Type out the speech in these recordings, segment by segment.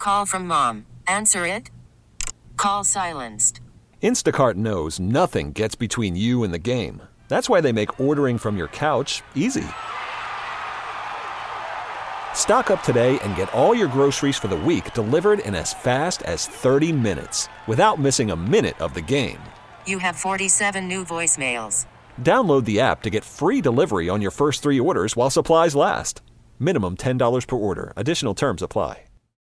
Call from mom. Answer it. Call silenced. Instacart knows nothing gets between you and the game. That's why they make ordering from your couch easy. Stock up today and get all your groceries for the week delivered in as fast as 30 minutes without missing a minute of the game. You have 47 new voicemails. Download the app to get free delivery on your first 3 orders while supplies last. Minimum $10 per order. Additional terms apply.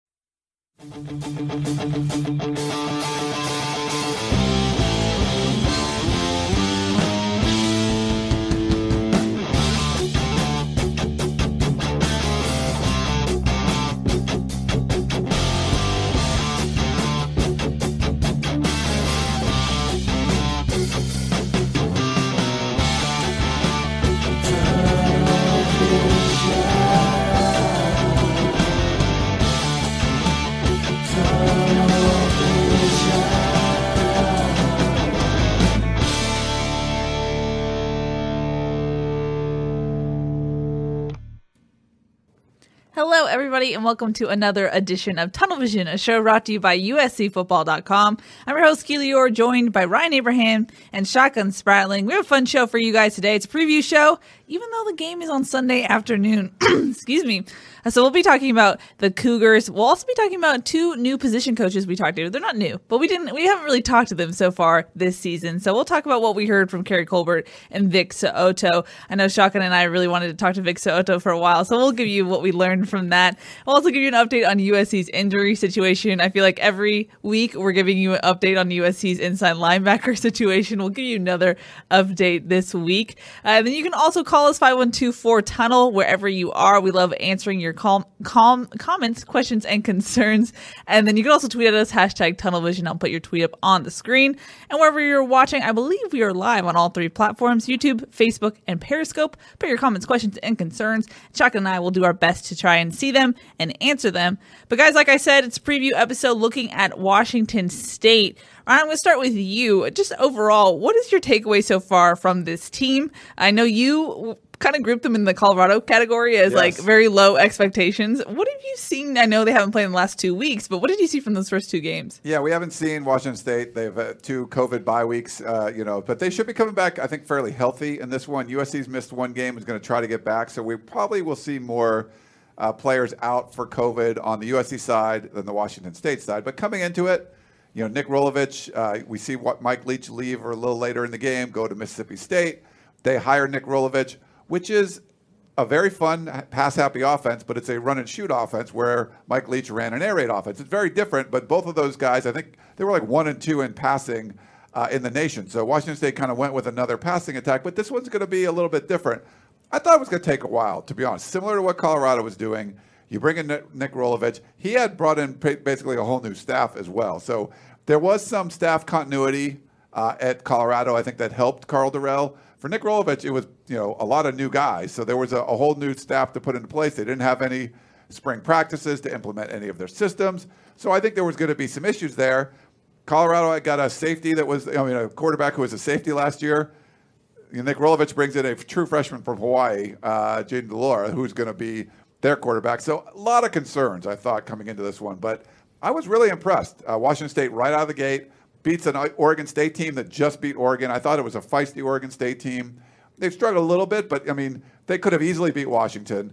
Hello, everybody, and welcome to another edition of Tunnel Vision, a show brought to you by USCFootball.com. I'm your host, Keely Orr, joined by Ryan Abraham and Shotgun Spratling. We have a fun show for you guys today. It's a preview show, even though the game is on Sunday afternoon. Excuse me. So we'll be talking about the Cougars. We'll also be talking about 2 new position coaches we talked to. They're not new, but we haven't really talked to them so far this season. So we'll talk about what we heard from Kerry Colbert and Vic So'oto. I know Shotgun and I really wanted to talk to Vic So'oto for a while, so we'll give you what we learned from that. We'll also give you an update on USC's injury situation. I feel like every week we're giving you an update on USC's inside linebacker situation. We'll give you another update this week. Then you can also call us 512-4-TUNNEL wherever you are. We love answering your comments, questions, and concerns. And then you can also tweet at us, #TunnelVision. I'll put your tweet up on the screen. And wherever you're watching, I believe we are live on all 3 platforms, YouTube, Facebook, and Periscope. Put your comments, questions, and concerns. Shotgun and I will do our best to try and see them and answer them. But guys, like I said, it's a preview episode looking at Washington State. Ryan, I'm going to start with you. Just overall, what is your takeaway so far from this team? I know you kind of grouped them in the Colorado category as like very low expectations. What have you seen? I know they haven't played in the last 2 weeks, but what did you see from those first 2 games? Yeah, we haven't seen Washington State. They've had 2 COVID bye weeks, but they should be coming back, I think, fairly healthy in this one. USC's missed 1 game, is going to try to get back. So we probably will see more players out for COVID on the USC side than the Washington State side. But coming into it, Nick Rolovich, we see what Mike Leach leave or a little later in the game, go to Mississippi State. They hire Nick Rolovich, which is a very fun pass-happy offense, but it's a run-and-shoot offense where Mike Leach ran an air raid offense. It's very different, but both of those guys, I think they were like 1 and 2 in passing in the nation. So Washington State kind of went with another passing attack, but this one's going to be a little bit different. I thought it was going to take a while, to be honest. Similar to what Colorado was doing, you bring in Nick Rolovich. He had brought in basically a whole new staff as well. So there was some staff continuity at Colorado, I think, that helped Karl Dorrell. For Nick Rolovich, it was a lot of new guys, so there was a whole new staff to put into place. They didn't have any spring practices to implement any of their systems, so I think there was going to be some issues there. Colorado got a safety that was, a quarterback who was a safety last year. Nick Rolovich brings in a true freshman from Hawaii, Jaden DeLora, who's going to be their quarterback. So a lot of concerns, I thought, coming into this one, but I was really impressed. Washington State right out of the gate beats an Oregon State team that just beat Oregon. I thought it was a feisty Oregon State team. They've struggled a little bit, but, they could have easily beat Washington.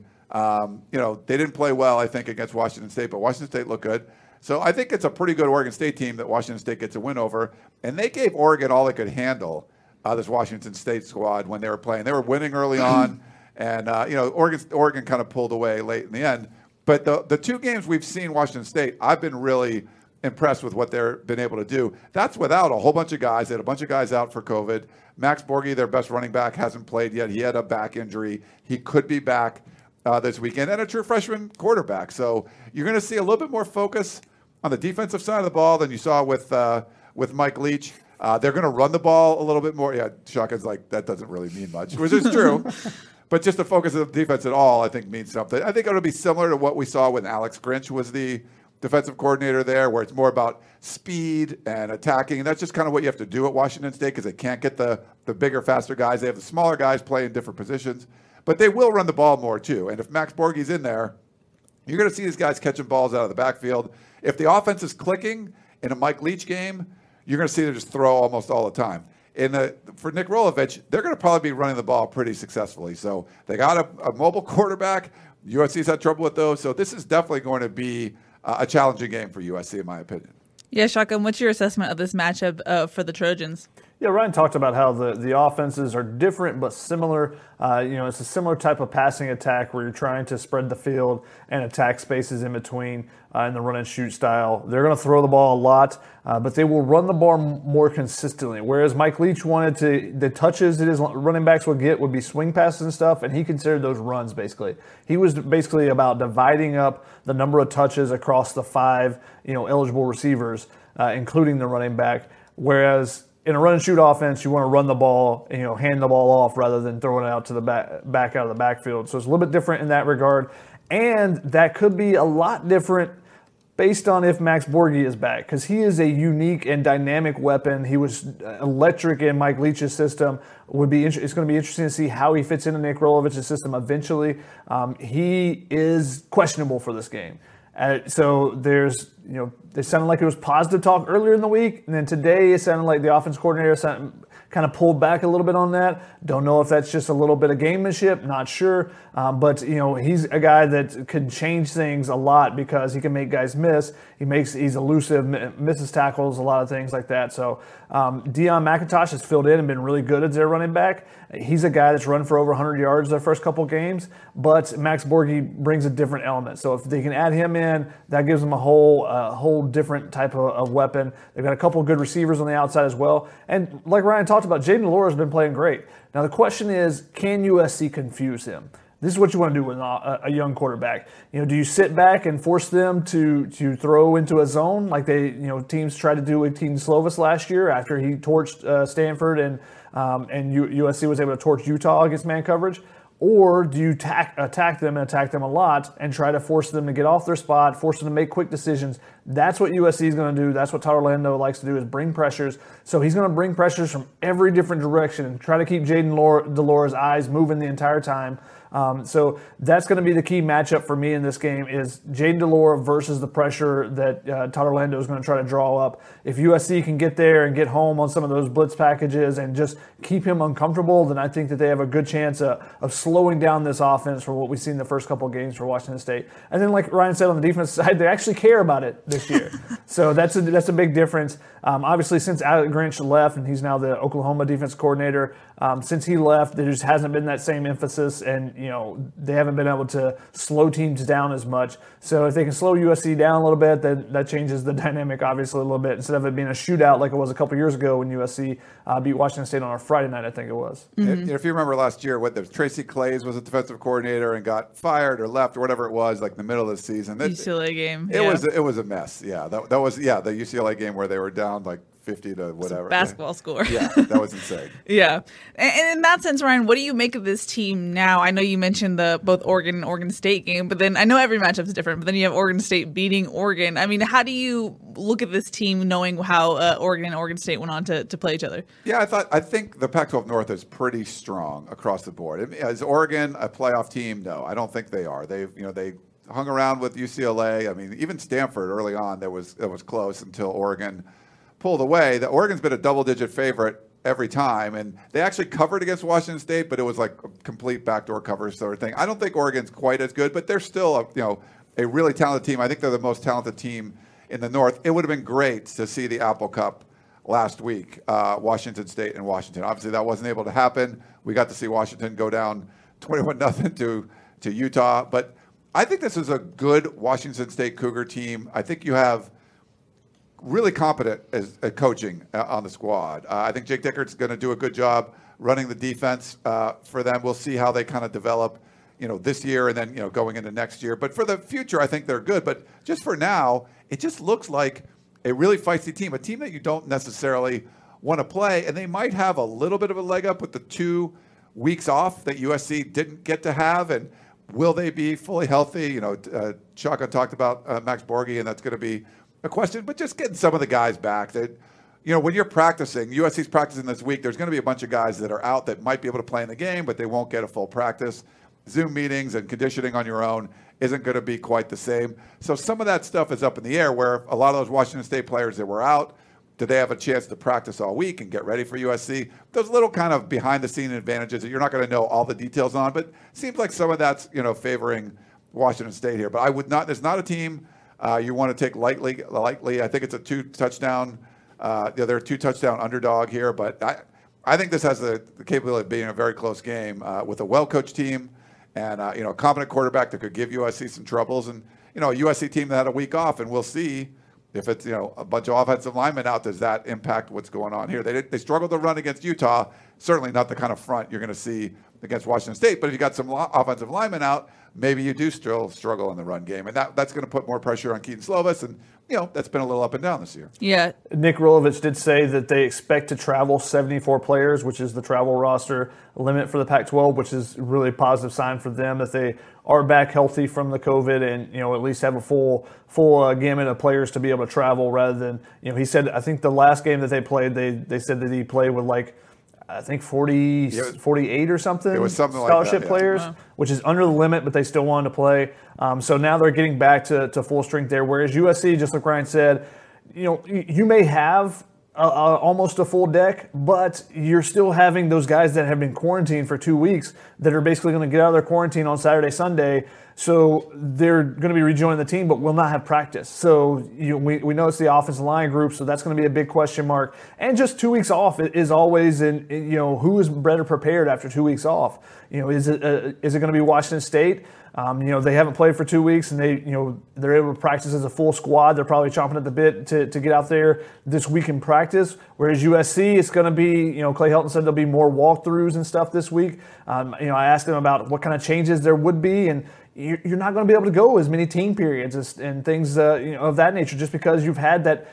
They didn't play well, I think, against Washington State, but Washington State looked good. So I think it's a pretty good Oregon State team that Washington State gets a win over. And they gave Oregon all they could handle, this Washington State squad, when they were playing. They were winning early on, and, Oregon kind of pulled away late in the end. But the 2 games we've seen Washington State, I've been really impressed with what they've been able to do. That's without a whole bunch of guys. They had a bunch of guys out for COVID. Max Borghi, their best running back, hasn't played yet. He had a back injury. He could be back this weekend, and a true freshman quarterback. So you're going to see a little bit more focus on the defensive side of the ball than you saw with Mike Leach. They're going to run the ball a little bit more. Yeah, Shotgun's like, that doesn't really mean much, which is true. But just the focus of the defense at all, I think, means something. I think it'll be similar to what we saw when Alex Grinch was the defensive coordinator there, where it's more about speed and attacking. And that's just kind of what you have to do at Washington State, because they can't get the bigger, faster guys. They have the smaller guys playing different positions. But they will run the ball more, too. And if Max Borghi's in there, You're going to see these guys catching balls out of the backfield. If the offense is clicking in a Mike Leach game, you're going to see them just throw almost all the time. For Nick Rolovich, they're going to probably be running the ball pretty successfully. So they got a mobile quarterback. USC's had trouble with those. So this is definitely going to be a challenging game for USC, in my opinion. Yeah, Shotgun, what's your assessment of this matchup for the Trojans? Yeah, Ryan talked about how the offenses are different but similar. It's a similar type of passing attack where you're trying to spread the field and attack spaces in between in the run and shoot style. They're going to throw the ball a lot, but they will run the ball more consistently. Whereas Mike Leach wanted the touches that his running backs would get would be swing passes and stuff, and he considered those runs basically. He was basically about dividing up the number of touches across the 5 eligible receivers, including the running back. Whereas in a run and shoot offense, you want to run the ball and hand the ball off rather than throwing it out to the back out of the backfield. So it's a little bit different in that regard, and that could be a lot different based on if Max Borghi is back, because he is a unique and dynamic weapon. He was electric in Mike Leach's system. It's going to be interesting to see how he fits into Nick Rolovich's system eventually. He is questionable for this game. So there's, it sounded like it was positive talk earlier in the week, and then today it sounded like the offense coordinator kind of pulled back a little bit on that. Don't know if that's just a little bit of gamemanship, not sure. But he's a guy that can change things a lot because he can make guys miss. He's elusive, misses tackles, a lot of things like that. So Deion McIntosh has filled in and been really good as their running back. He's a guy that's run for over 100 yards their first couple games, but Max Borghi brings a different element. So if they can add him in, that gives them a whole different type of weapon. They've got a couple of good receivers on the outside as well. And like Ryan talked about, Jayden de Laura has been playing great. Now the question is, can USC confuse him? This is what you want to do with a young quarterback. Do you sit back and force them to throw into a zone like teams tried to do with Keaton Slovis last year after he torched Stanford and USC was able to torch Utah against man coverage? Or do you attack them a lot and try to force them to get off their spot, force them to make quick decisions? That's what USC is going to do. That's what Todd Orlando likes to do, is bring pressures. So he's going to bring pressures from every different direction and try to keep Jayden de Laura's eyes moving the entire time. So that's going to be the key matchup for me in this game, is Jayden de Laura versus the pressure that Todd Orlando is going to try to draw up. If USC can get there and get home on some of those blitz packages and just keep him uncomfortable, then I think that they have a good chance of slowing down this offense for what we've seen the first couple of games for Washington State. And then, like Ryan said, on the defense side, they actually care about it this year. So that's a big difference. Obviously, since Alec Grinch left, and he's now the Oklahoma defense coordinator, since he left, there just hasn't been that same emphasis, and they haven't been able to slow teams down as much. So if they can slow USC down a little bit, then that changes the dynamic obviously a little bit. Instead of it being a shootout like it was a couple years ago when USC beat Washington State on a Friday night, I think it was. Mm-hmm. If you remember last year, Tracy Claeys was a defensive coordinator and got fired or left or whatever it was, like in the middle of the season. UCLA game. It was a mess. Yeah, that was the UCLA game where they were down like 50 to whatever. Basketball score. Yeah, that was insane. Yeah. And in that sense, Ryan, what do you make of this team now? I know you mentioned the both Oregon and Oregon State game, but then I know every matchup is different, but then you have Oregon State beating Oregon. I mean, how do you look at this team knowing how Oregon and Oregon State went on to play each other? Yeah, I think the Pac-12 North is pretty strong across the board. Is Oregon a playoff team? No, I don't think they are. They hung around with UCLA. I mean, even Stanford early on, it was close until Oregon pulled away. The Oregon's been a double-digit favorite every time, and they actually covered against Washington State, but it was like a complete backdoor cover sort of thing. I don't think Oregon's quite as good, but they're still a really talented team. I think they're the most talented team in the North. It would have been great to see the Apple Cup last week, Washington State and Washington. Obviously, that wasn't able to happen. We got to see Washington go down 21-0 to Utah, but I think this is a good Washington State Cougar team. I think you have really competent at coaching on the squad. I think Jake Dickert's going to do a good job running the defense for them. We'll see how they kind of develop, this year and then, going into next year. But for the future, I think they're good. But just for now, it just looks like a really feisty team, a team that you don't necessarily want to play. And they might have a little bit of a leg up with the 2 weeks off that USC didn't get to have. And will they be fully healthy? Shaka talked about Max Borghi, and that's going to be a question, but just getting some of the guys back. That, when you're practicing, USC's practicing this week, there's going to be a bunch of guys that are out that might be able to play in the game, but they won't get a full practice. Zoom meetings and conditioning on your own. isn't going to be quite the same. So some of that stuff is up in the air, where a lot of those Washington State players that were out, do they have a chance to practice all week and get ready for USC? Those little kind of behind-the-scene advantages that you're not going to know all the details on, but it seems like some of that's favoring Washington State here. But I would not. There's not a team you want to take lightly. I think it's a two-touchdown. They're a two-touchdown underdog here, but I think this has the capability of being a very close game with a well-coached team and a competent quarterback that could give USC some troubles, and a USC team that had a week off, and we'll see if it's a bunch of offensive linemen out. Does that impact what's going on here? They struggled to run against Utah. Certainly not the kind of front you're going to see against Washington State. But if you got some offensive linemen out, maybe you do still struggle in the run game, and that's going to put more pressure on Keaton Slovis, and that's been a little up and down this year. Yeah. Nick Rolovich did say that they expect to travel 74 players, which is the travel roster limit for the Pac-12, which is really a positive sign for them that they are back healthy from the COVID and, at least have a full gamut of players to be able to travel rather than, he said, I think the last game that they played, they said that he played with 48 or something. It was something scholarship like that, players, which is under the limit, but they still wanted to play. So now they're getting back to full strength there. Whereas USC, just like Ryan said, you may have almost a full deck, but you're still having those guys that have been quarantined for 2 weeks that are basically going to get out of their quarantine on Saturday, Sunday. So they're going to be rejoining the team, but will not have practice. So we know it's the offensive line group, so that's going to be a big question mark. And just 2 weeks off is always, who is better prepared after 2 weeks off? Is it going to be Washington State? They haven't played for 2 weeks, and they're able to practice as a full squad. They're probably chomping at the bit to get out there this week in practice. Whereas USC, it's going to be, Clay Helton said there'll be more walkthroughs and stuff this week. I asked him about what kind of changes there would be, and you're not going to be able to go as many team periods and things of that nature just because you've had that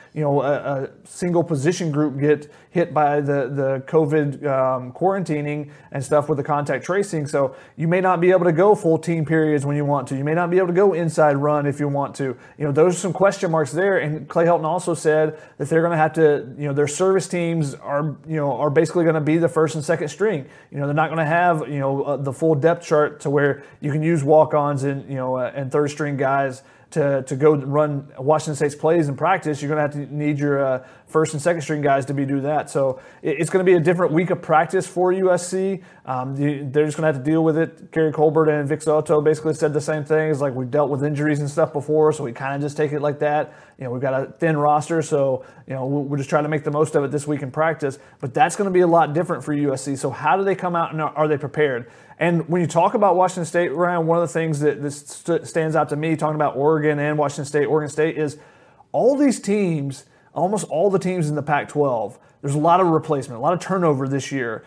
a single position group get hit by the COVID quarantining and stuff with the contact tracing. So you may not be able to go full team periods when you want to. You may not be able to go inside run if you want to. Those are some question marks there. And Clay Helton also said that they're going to have to, their service teams are basically going to be the first and second string. They're not going to have, the full depth chart to where you can use walk-ons and third string guys to go run Washington State's plays in practice. You're going to have to need your first and second string guys to do that. So it's going to be a different week of practice for USC. They're just going to have to deal with it. Gary Colbert and Vic Soto basically said the same thing. It's like we've dealt with injuries and stuff before, so we kind of just take it like that. We've got a thin roster, so we're just trying to make the most of it this week in practice. But that's going to be a lot different for USC. So how do they come out and are they prepared? And when you talk about Washington State, Ryan, one of the things that stands out to me talking about Oregon and Washington State, Oregon State, is all these teams, almost all the teams in the Pac-12, there's a lot of replacement, a lot of turnover this year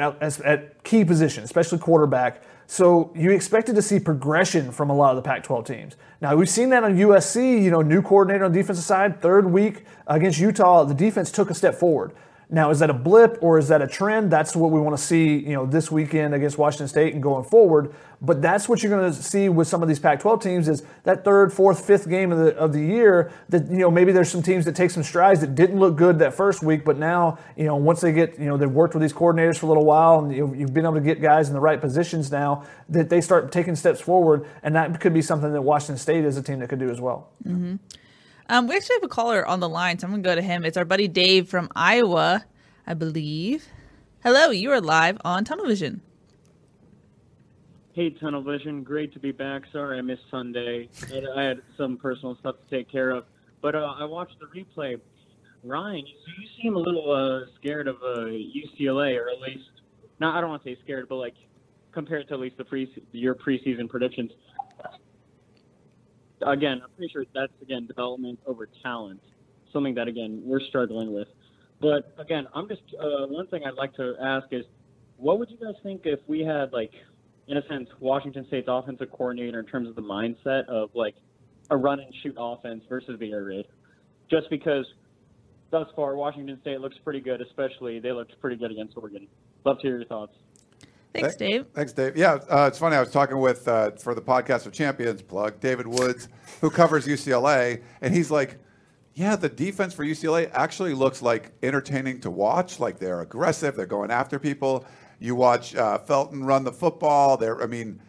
at key positions, especially quarterback. So you expected to see progression from a lot of the Pac-12 teams. Now, we've seen that on USC, new coordinator on the defensive side, third week against Utah, the defense took a step forward. Now, is that a blip or is that a trend? That's what we want to see, this weekend against Washington State and going forward. But that's what you're going to see with some of these Pac-12 teams is that third, fourth, fifth game of the year that, maybe there's some teams that take some strides that didn't look good that first week. But now, once they get, they've worked with these coordinators for a little while and you've been able to get guys in the right positions now that they start taking steps forward. And that could be something that Washington State is a team that could do as well. Mm-hmm. We actually have a caller on the line, so I'm going to go to him. It's our buddy Dave from Iowa, I believe. Hello, you are live on Tunnel Vision. Hey, Tunnel Vision. Great to be back. Sorry I missed Sunday. I had some personal stuff to take care of. But I watched the replay. Ryan, you seem a little scared of UCLA, or at least, I don't want to say scared, but compared to at least your preseason predictions. Again, I'm pretty sure that's, development over talent, something that, we're struggling with. But, again, I'm just one thing I'd like to ask is, what would you guys think if we had, in a sense, Washington State's offensive coordinator in terms of the mindset of, a run-and-shoot offense versus the air raid? Just because thus far Washington State looks pretty good, especially they looked pretty good against Oregon. Love to hear your thoughts. Thanks, Dave. Thanks, Dave. Yeah, it's funny. I was talking with, for the Podcast of Champions plug, David Woods, who covers UCLA, and he's like, yeah, the defense for UCLA actually looks entertaining to watch. They're aggressive. They're going after people. You watch Felton run the football.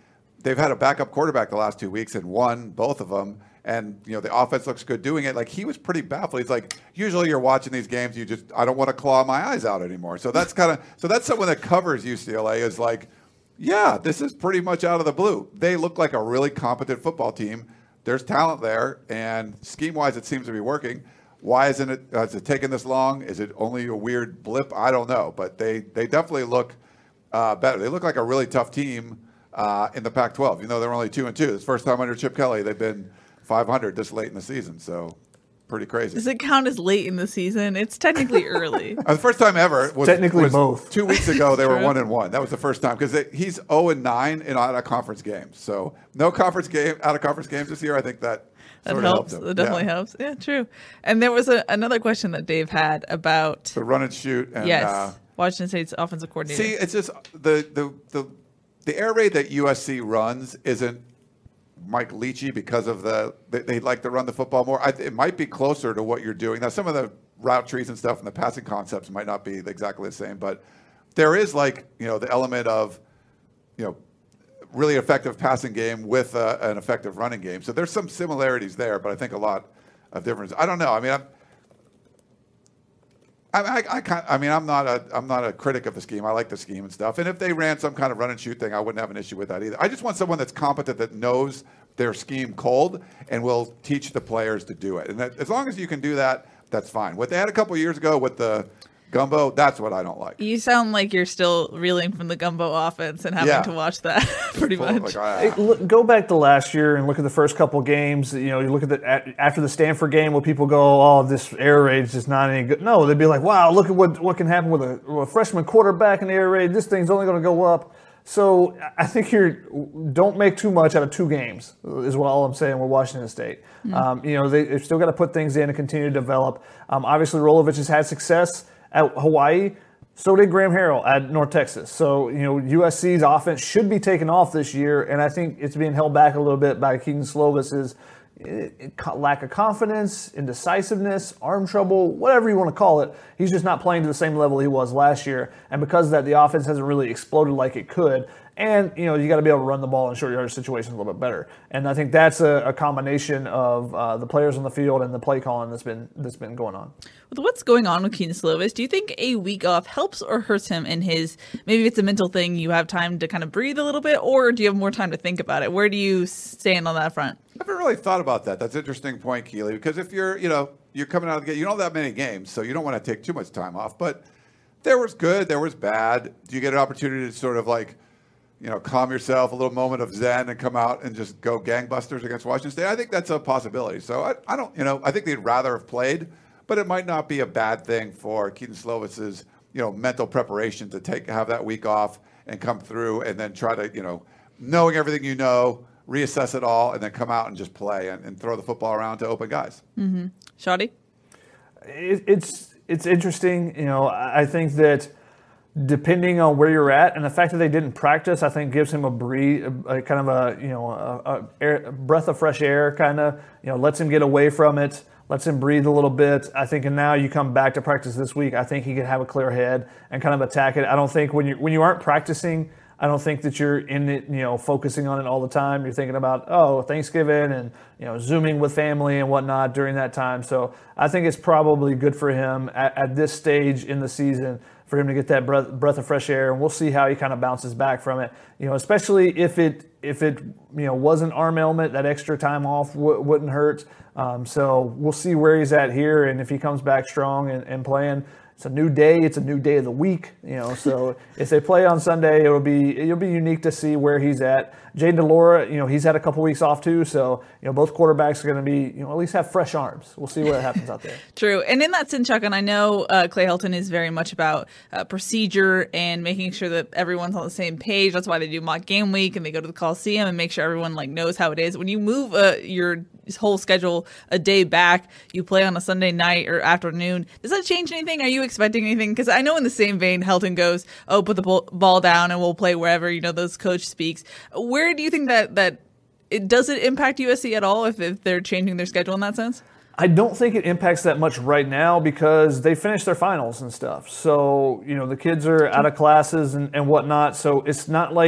they've had a backup quarterback the last 2 weeks and won both of them. And, the offense looks good doing it. Like, he was pretty baffled. He's like, usually you're watching these games, I don't want to claw my eyes out anymore. So that's that's someone that covers UCLA is like, yeah, this is pretty much out of the blue. They look like a really competent football team. There's talent there, and scheme-wise, it seems to be working. Why isn't it? Has it taken this long? Is it only a weird blip? I don't know, but they definitely look better. They look like a really tough team in the Pac-12. They're only 2-2. It's the first time under Chip Kelly they've been 500 this late in the season. So pretty crazy. Does it count as late in the season? It's technically early. The first time ever was technically both. 2 weeks ago they were 1-1. That was the first time because he's 0-9 in out of conference games. So no out of conference games this year. I think that helps. It definitely helps. Yeah, true. And there was another question that Dave had about the run and shoot. And, Washington State's offensive coordinator. See, it's just the air raid that USC runs isn't Mike Leachy because of they like to run the football more. It might be closer to what you're doing. Now, some of the route trees and stuff and the passing concepts might not be exactly the same, but there is the element of, really effective passing game with an effective running game. So there's some similarities there, but I think a lot of difference. I don't know. I mean, I'm not a critic of the scheme. I like the scheme and stuff. And if they ran some kind of run and shoot thing, I wouldn't have an issue with that either. I just want someone that's competent, that knows their scheme cold and will teach the players to do it. And as long as you can do that, that's fine. What they had a couple years ago with the gumbo, that's what I don't like. You sound like you're still reeling from the gumbo offense and having to watch that pretty much. Go back to last year and look at the first couple games. You look at after the Stanford game where people go, "Oh, this air raid is just not any good." No, they'd be like, "Wow, look at what can happen with a freshman quarterback in the air raid. This thing's only going to go up." So I think don't make too much out of 2 games is what all I'm saying with Washington State. Mm-hmm. They've still got to put things in and continue to develop. Obviously, Rolovich has had success at Hawaii. So did Graham Harrell at North Texas. So, USC's offense should be taken off this year, and I think it's being held back a little bit by Keaton Slovis's lack of confidence, indecisiveness, arm trouble, whatever you want to call it. He's just not playing to the same level he was last year. And because of that, the offense hasn't really exploded like it could. And, you got to be able to run the ball in short yardage situations a little bit better. And I think that's a combination of the players on the field and the play calling that's been going on. With what's going on with Keaton Slovis, do you think a week off helps or hurts him in his, maybe it's a mental thing, you have time to kind of breathe a little bit, or do you have more time to think about it? Where do you stand on that front? I haven't really thought about that. That's an interesting point, Keely, because if you're coming out of the game, you don't have that many games, so you don't want to take too much time off. But there was good, there was bad. Do you get an opportunity to sort of calm yourself, a little moment of zen, and come out and just go gangbusters against Washington State? I think that's a possibility. So I don't, I think they'd rather have played, but it might not be a bad thing for Keaton Slovis's, mental preparation to have that week off and come through and then try to, knowing everything reassess it all, and then come out and just play and throw the football around to open guys. Mm-hmm. Shadi? It's interesting. I think that depending on where you're at, and the fact that they didn't practice, I think gives him a breath of fresh air, kind of, lets him get away from it, lets him breathe a little bit. I think, and now you come back to practice this week, I think he can have a clear head and kind of attack it. I don't think when you aren't practicing, I don't think that you're in it, focusing on it all the time. You're thinking about, Thanksgiving and, Zooming with family and whatnot during that time. So I think it's probably good for him at this stage in the season for him to get that breath of fresh air, and we'll see how he kind of bounces back from it. Especially if it was an arm ailment, that extra time off wouldn't hurt. So we'll see where he's at here, and if he comes back strong and playing. It's a new day. It's a new day of the week. So if they play on Sunday, it'll be unique to see where he's at. Jaden DeLora, he's had a couple weeks off too. So both quarterbacks are going to be, at least have fresh arms. We'll see what happens out there. True. And in that sense, Chuck, and I know Clay Helton is very much about procedure and making sure that everyone's on the same page. That's why they do mock game week and they go to the Coliseum and make sure everyone knows how it is. When you move your whole schedule a day back, you play on a Sunday night or afternoon. Does that change anything? Are you expecting anything? Because I know in the same vein, Helton goes, put the ball down and we'll play wherever, those coach speaks. Where do you think that does it impact USC at all if they're changing their schedule in that sense? I don't think it impacts that much right now because they finished their finals and stuff. So, the kids are out of classes and whatnot. So it's not like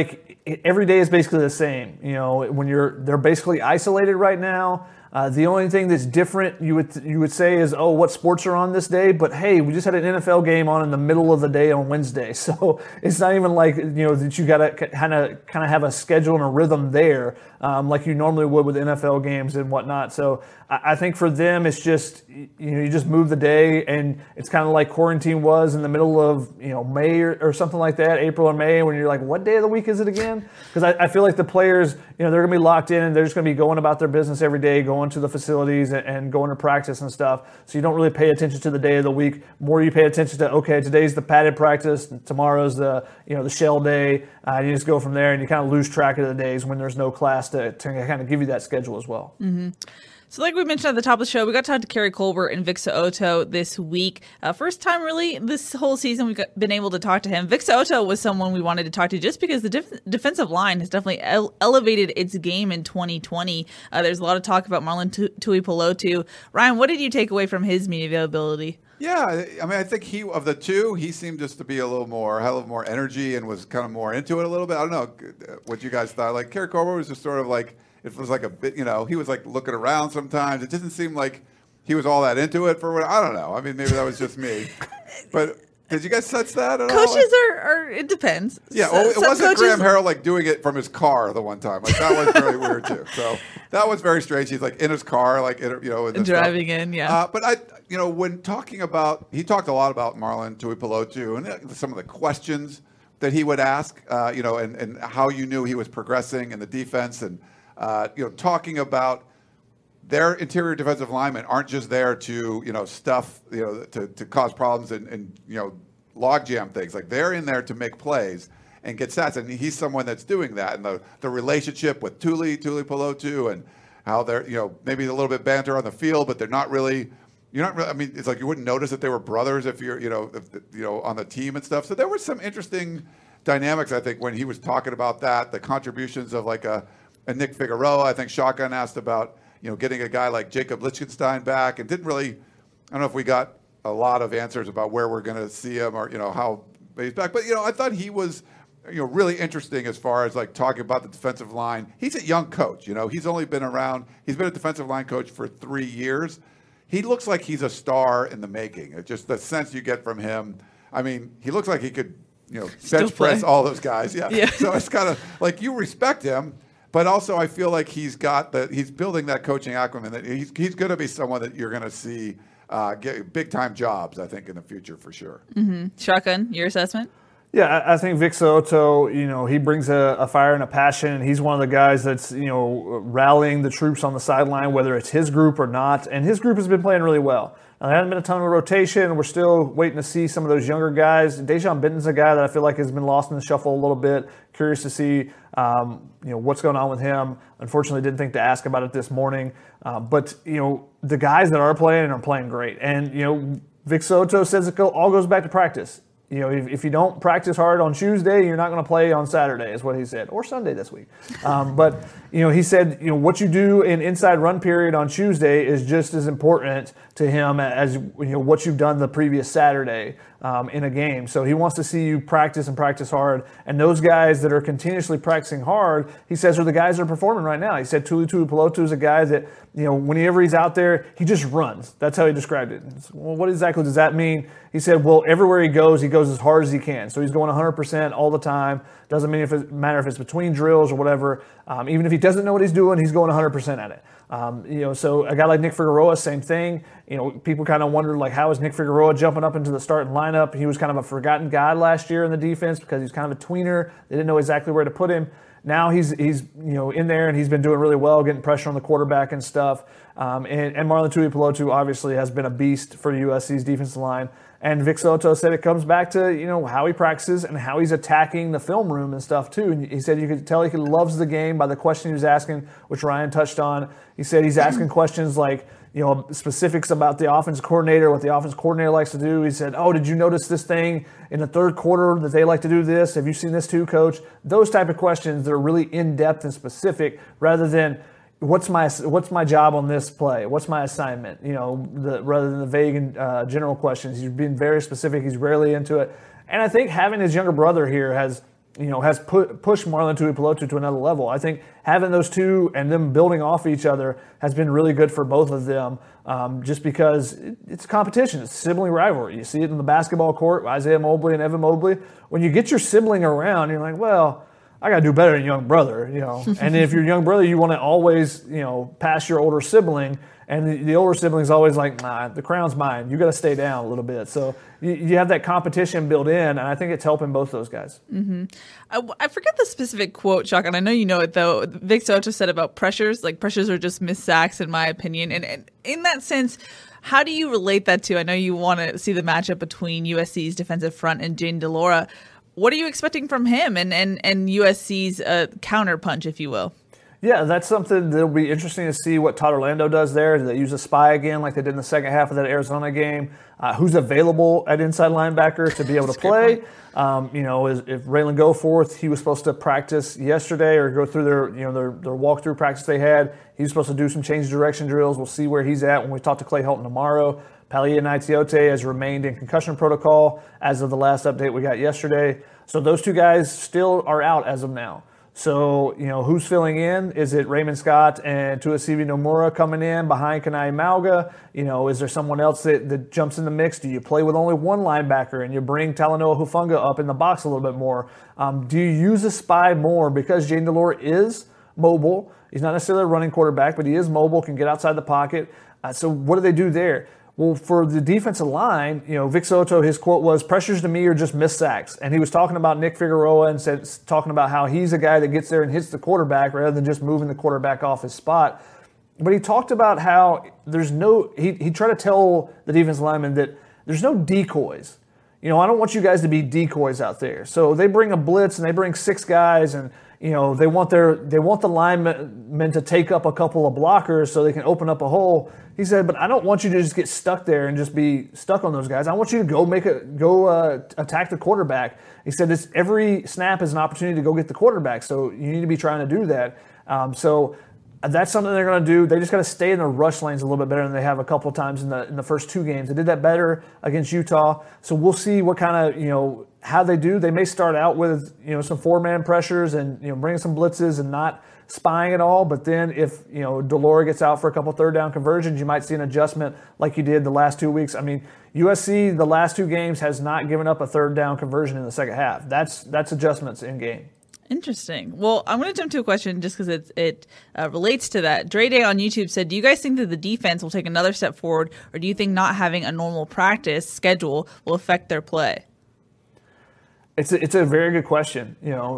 every day is basically the same. You know, when they're basically isolated right now. The only thing that's different, you would say, is, oh, what sports are on this day? But hey, we just had an NFL game on in the middle of the day on Wednesday, so it's not even like, you know, that you got to kind of have a schedule and a rhythm there, like you normally would with NFL games and whatnot. So I think for them, it's just, you know, you just move the day, and it's kind of like quarantine was in the middle of, you know, May or something like that, April or May, when you're like, what day of the week is it again? Because I feel like the players, you know, they're going to be locked in, and they're just going to be going about their business every day, going to the facilities and going to practice and stuff. So you don't really pay attention to the day of the week. More you pay attention to, okay, today's the padded practice, tomorrow's the shell day. You just go from there, and you kind of lose track of the days when there's no class to kind of give you that schedule as well. Mm-hmm. So like we mentioned at the top of the show, we got to talk to Kerry Colbert and Vic So'oto this week. First time really this whole season we've been able to talk to him. Vic So'oto was someone we wanted to talk to just because the defensive line has definitely elevated its game in 2020. There's a lot of talk about Marlon Tuipulotu. Ryan, what did you take away from his media availability? Yeah, I mean, I think of the two, he seemed just to be had a little more energy and was kind of more into it a little bit. I don't know what you guys thought. Like, Kerry Colbert was just sort of like, it was like a bit, you know, he was like looking around sometimes. It didn't seem like he was all that into it for what, I don't know. I mean, maybe that was just me. But did you guys sense that at all? Coaches are it depends. Yeah, well, it wasn't Graham Harrell like doing it from his car the one time. Like, that was very weird too. So that was very strange. He's like in his car, like, you know, driving in, yeah. But you know, when talking about, he talked a lot about Marlon Tuipulotu and some of the questions that he would ask, you know, and how you knew he was progressing in the defense, and you know, talking about their interior defensive linemen aren't just there to, you know, stuff, you know, to cause problems and you know, logjam things. Like, they're in there to make plays and get stats, and he's someone that's doing that. And the relationship with Tuipulotu, and how they're, you know, maybe a little bit banter on the field, but they're not really. You're not really, I mean, it's like you wouldn't notice that they were brothers if you're, you know, on the team and stuff. So there were some interesting dynamics, I think, when he was talking about that. The contributions of like a Nick Figueroa. I think Shotgun asked about, you know, getting a guy like Jacob Lichtenstein back, and didn't really, I don't know if we got a lot of answers about where we're going to see him, or, you know, how he's back. But, you know, I thought he was, you know, really interesting as far as like talking about the defensive line. He's a young coach, you know, he's only been around, he's been a defensive line coach for 3 years. He looks like he's a star in the making. It's just the sense you get from him. I mean, he looks like he could, you know, bench press all those guys. Yeah. So it's kind of like, you respect him, but also I feel like he's building that coaching acumen, that he's going to be someone that you're going to see get big time jobs, I think, in the future for sure. Mm-hmm. Shotgun, your assessment? Yeah, I think Vic So'oto, you know, he brings a fire and a passion. He's one of the guys that's, you know, rallying the troops on the sideline, whether it's his group or not. And his group has been playing really well. Now, there hasn't been a ton of rotation. We're still waiting to see some of those younger guys. Dejon Benton's a guy that I feel like has been lost in the shuffle a little bit. Curious to see, you know, what's going on with him. Unfortunately, didn't think to ask about it this morning. But, you know, the guys that are playing great. And, you know, Vic So'oto says it all goes back to practice. You know, if you don't practice hard on Tuesday, you're not going to play on Saturday, is what he said, or Sunday this week. But, you know, he said, you know, what you do in inside run period on Tuesday is just as important to him as, you know, what you've done the previous Saturday in a game. So he wants to see you practice and practice hard. And those guys that are continuously practicing hard, he says, are the guys that are performing right now. He said Tuipulotu is a guy that, you know, whenever he's out there, he just runs. That's how he described it. Well, what exactly does that mean? He said, well, everywhere he goes as hard as he can. So he's going 100% all the time. Doesn't matter if it's between drills or whatever. Even if he doesn't know what he's doing, he's going 100% at it. You know, so a guy like Nick Figueroa, same thing. You know, people kind of wondered, like, how is Nick Figueroa jumping up into the starting lineup? He was kind of a forgotten guy last year in the defense because he's kind of a tweener. They didn't know exactly where to put him. Now he's you know, in there, and he's been doing really well, getting pressure on the quarterback and stuff. And Marlon Tuipulotu obviously has been a beast for USC's defensive line. And Vic So'oto said it comes back to, you know, how he practices and how he's attacking the film room and stuff too. And he said you could tell he loves the game by the question he was asking, which Ryan touched on. He said he's asking questions like, you know, specifics about the offense coordinator, what the offense coordinator likes to do. He said, oh, did you notice this thing in the third quarter that they like to do this? Have you seen this too, coach? Those type of questions that are really in-depth and specific, rather than what's my job on this play? What's my assignment? You know, rather than the vague and general questions. He's been very specific. He's rarely into it. And I think having his younger brother here has has pushed Marlon Tuipulotu to another level. I think having those two and them building off each other has been really good for both of them, just because it's competition. It's sibling rivalry. You see it in the basketball court, Isaiah Mobley and Evan Mobley. When you get your sibling around, you're like, well, I got to do better than young brother, And if you're young brother, you want to always, pass your older sibling. And the older sibling's always like, nah, the crown's mine. You got to stay down a little bit. So you have that competition built in, and I think it's helping both those guys. Mm-hmm. I forget the specific quote, Chuck, and I know you know it, though. Vic Soto said about pressures, like pressures are just missed sacks, in my opinion. And in that sense, how do you relate that to? I know you want to see the matchup between USC's defensive front and Jayden de Laura. What are you expecting from him and USC's counterpunch, if you will? Yeah, that's something that'll be interesting to see what Todd Orlando does there. Do they use a spy again like they did in the second half of that Arizona game? Who's available at inside linebacker to be able to play? If Raylan Goforth, he was supposed to practice yesterday or go through their walkthrough practice they had. He was supposed to do some change direction drills. We'll see where he's at when we talk to Clay Helton tomorrow. Palia Naitiote has remained in concussion protocol as of the last update we got yesterday. So those two guys still are out as of now. So, who's filling in? Is it Raymond Scott and Tuasivi Nomura coming in behind Kanai Mauga? Is there someone else that jumps in the mix? Do you play with only one linebacker and you bring Talanoa Hufanga up in the box a little bit more? Do you use a spy more because Jayden de Laura is mobile? He's not necessarily a running quarterback, but he is mobile, can get outside the pocket. So what do they do there? Well, for the defensive line, Vic Soto, his quote was, pressures to me are just missed sacks. And he was talking about Nick Figueroa and talking about how he's a guy that gets there and hits the quarterback rather than just moving the quarterback off his spot. But he talked about how he tried to tell the defensive lineman that there's no decoys. I don't want you guys to be decoys out there. So they bring a blitz and they bring 6 guys and they want the linemen to take up a couple of blockers so they can open up a hole. He said, but I don't want you to just get stuck there and just be stuck on those guys. I want you to go attack the quarterback. He said every snap is an opportunity to go get the quarterback, so you need to be trying to do that. So that's something they're going to do. They just got to stay in the rush lanes a little bit better than they have a couple of times in the first 2 games. They did that better against Utah. So we'll see what kind of how they do. They may start out with some 4-man pressures and bring some blitzes and not spying at all, but then if de Laura gets out for a couple third down conversions, you might see an adjustment like you did the last 2 weeks. I mean, USC the last 2 games has not given up a third down conversion in the second half. That's adjustments in game. Interesting. Well, I'm going to jump to a question just because it relates to that. Dre Day on YouTube said, do you guys think that the defense will take another step forward, or do you think not having a normal practice schedule will affect their play? It's a very good question,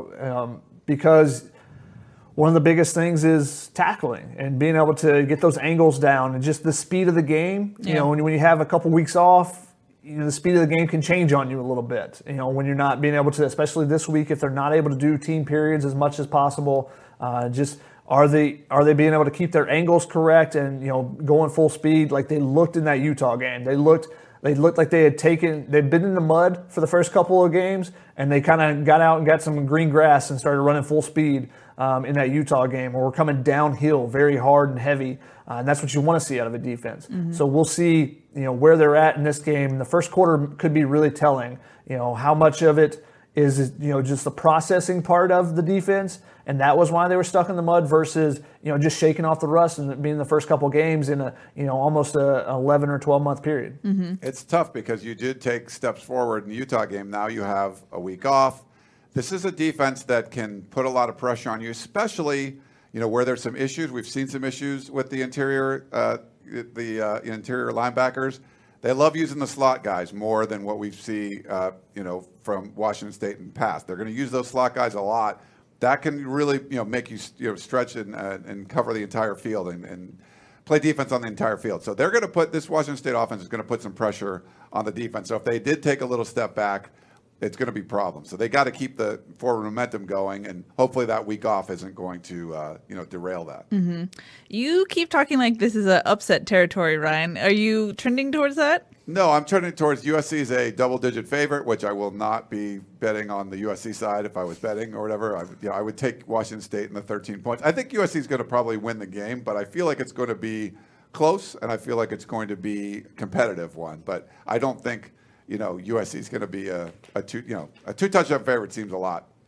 because one of the biggest things is tackling and being able to get those angles down and just the speed of the game. Yeah. When you have a couple weeks off, the speed of the game can change on you a little bit. When you're not being able to, especially this week, if they're not able to do team periods as much as possible, just are they being able to keep their angles correct and going full speed like they looked in that Utah game? They looked like they'd been in the mud for the first couple of games, and they kind of got out and got some green grass and started running full speed in that Utah game, where we're coming downhill very hard and heavy, and that's what you want to see out of a defense. Mm-hmm. So we'll see, where they're at in this game. The first quarter could be really telling. How much of it is just the processing part of the defense, and that was why they were stuck in the mud, versus just shaking off the rust and being the first couple games in a almost a 11 or 12 month period. Mm-hmm. It's tough because you did take steps forward in the Utah game. Now you have a week off. This is a defense that can put a lot of pressure on you, especially where there's some issues. We've seen some issues with the interior interior linebackers. They love using the slot guys more than what we see from Washington State in the past. They're going to use those slot guys a lot. That can really make you stretch and cover the entire field and play defense on the entire field. So they're going to put this Washington State offense is going to put some pressure on the defense. So if they did take a little step back, it's going to be problems. So they got to keep the forward momentum going, and hopefully that week off isn't going to derail that. Mm-hmm. You keep talking like this is an upset territory, Ryan. Are you trending towards that? No, I'm trending towards USC is a double-digit favorite, which I will not be betting on the USC side if I was betting or whatever. I would take Washington State in the 13 points. I think USC is going to probably win the game, but I feel like it's going to be close, and I feel like it's going to be a competitive one. But I don't think USC is going to be a 2 touchdown favorite. Seems a lot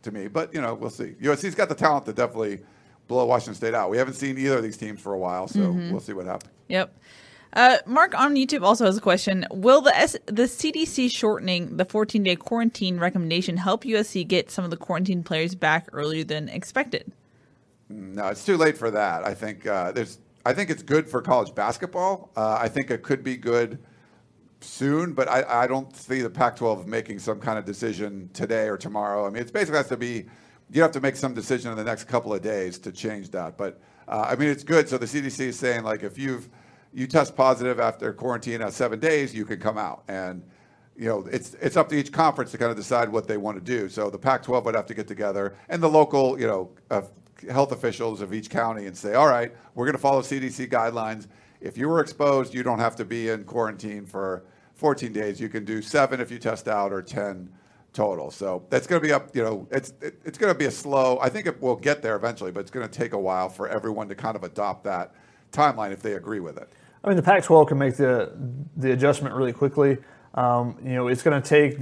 to me. But, we'll see. USC's got the talent to definitely blow Washington State out. We haven't seen either of these teams for a while, so we'll see what happens. Yep. Mark on YouTube also has a question. Will the CDC shortening the 14-day quarantine recommendation help USC get some of the quarantine players back earlier than expected? No, it's too late for that. I think I think it's good for college basketball. I think it could be good soon, but I don't see the Pac-12 making some kind of decision today or tomorrow. I mean, it's basically has to be, you have to make some decision in the next couple of days to change that. But I mean, it's good. So the CDC is saying, like, if you test positive after quarantine at 7 days, you can come out. And, it's up to each conference to kind of decide what they want to do. So the Pac-12 would have to get together, and the local, health officials of each county, and say, all right, we're going to follow CDC guidelines. If you were exposed, you don't have to be in quarantine for 14 days. You can do 7 if you test out, or 10 total. So that's going to be up, it's going to be a slow, I think it will get there eventually, but it's going to take a while for everyone to kind of adopt that timeline if they agree with it. I mean, the Pac-12 can make the adjustment really quickly. It's going to take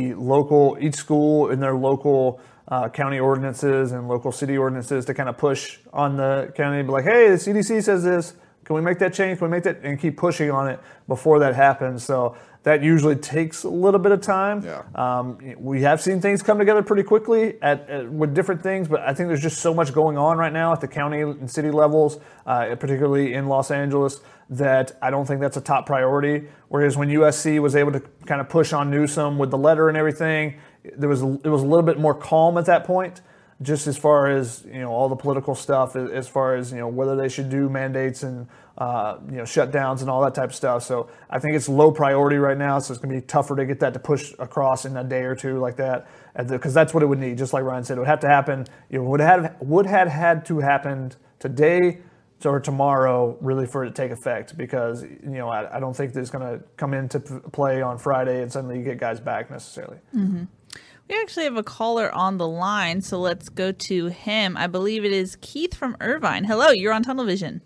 each school in their local county ordinances and local city ordinances to kind of push on the county, be like, hey, the CDC says this. Can we make that change? Can we make that? And keep pushing on it before that happens. So that usually takes a little bit of time. Yeah. We have seen things come together pretty quickly with different things, but I think there's just so much going on right now at the county and city levels, particularly in Los Angeles, that I don't think that's a top priority. Whereas when USC was able to kind of push on Newsom with the letter and everything, it was a little bit more calm at that point, just as far as all the political stuff, as far as whether they should do mandates and shutdowns and all that type of stuff. So I think it's low priority right now. So it's going to be tougher to get that to push across in a day or two like that, because that's what it would need. Just like Ryan said, it would have to happen. Would have had to happen today or tomorrow, really, for it to take effect, because I don't think that it's going to come into play on Friday and suddenly you get guys back necessarily. Mm-hmm. We actually have a caller on the line, so let's go to him. I believe it is Keith from Irvine. Hello, you're on Tunnel Vision.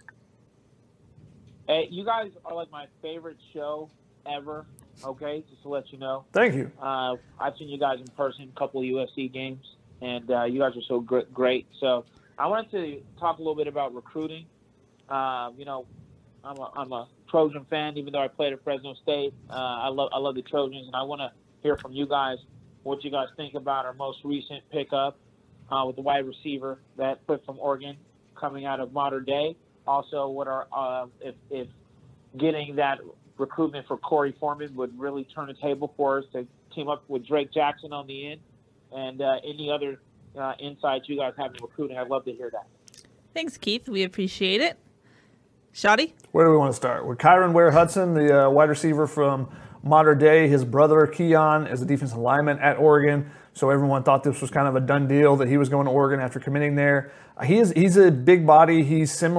Hey, you guys are like my favorite show ever, okay, just to let you know. Thank you. I've seen you guys in person, a couple of USC games, and you guys are so great. So I wanted to talk a little bit about recruiting. I'm a Trojan fan, even though I played at Fresno State. I love the Trojans, and I want to hear from you guys what you guys think about our most recent pickup with the wide receiver that put from Oregon coming out of Modern Day. Also, what are if getting that recruitment for Corey Foreman would really turn the table for us to team up with Drake Jackson on the end, and any other insights you guys have in recruiting, I'd love to hear that. Thanks, Keith. We appreciate it. Shotty? Where do we want to start? With Kyron Ware-Hudson, the wide receiver from Modern Day. His brother, Keon, is a defensive lineman at Oregon, so everyone thought this was kind of a done deal that he was going to Oregon after committing there. He's a big body. He's in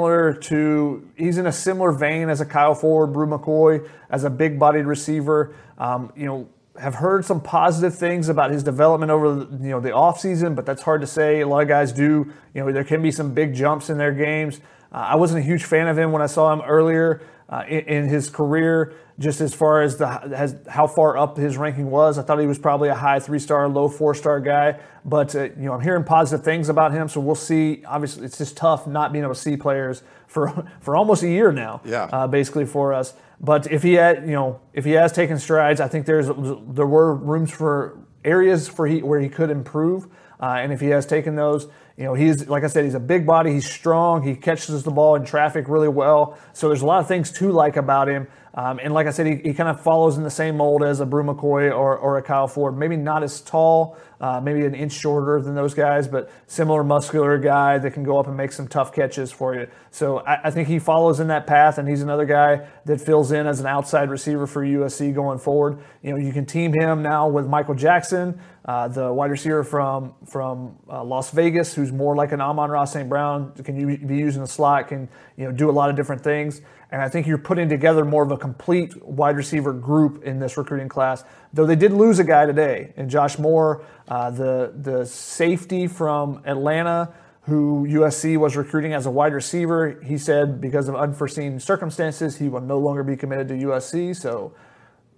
a similar vein as a Kyle Ford, Brew McCoy, as a big-bodied receiver. Have heard some positive things about his development over the offseason, but that's hard to say. A lot of guys do. There can be some big jumps in their games. I wasn't a huge fan of him when I saw him earlier in his career, just as far as how far up his ranking was. I thought he was probably a high 3-star, low 4-star guy. But I'm hearing positive things about him, so we'll see. Obviously, it's just tough not being able to see players for almost a year now. Yeah. Basically for us. But if he has taken strides, I think there were rooms for areas where he could improve, and if he has taken those. He's, like I said, he's a big body. He's strong. He catches the ball in traffic really well. So there's a lot of things to like about him. And like I said, he kind of follows in the same mold as a Brew McCoy or a Kyle Ford. Maybe not as tall, maybe an inch shorter than those guys, but similar muscular guy that can go up and make some tough catches for you. So I think he follows in that path, and he's another guy that fills in as an outside receiver for USC going forward. You can team him now with Michael Jackson, the wide receiver from Las Vegas, who's more like an Amon-Ra St. Brown, can be used in the slot, can do a lot of different things. And I think you're putting together more of a complete wide receiver group in this recruiting class. Though they did lose a guy today, and Josh Moore, the safety from Atlanta, who USC was recruiting as a wide receiver. He said because of unforeseen circumstances, he will no longer be committed to USC. So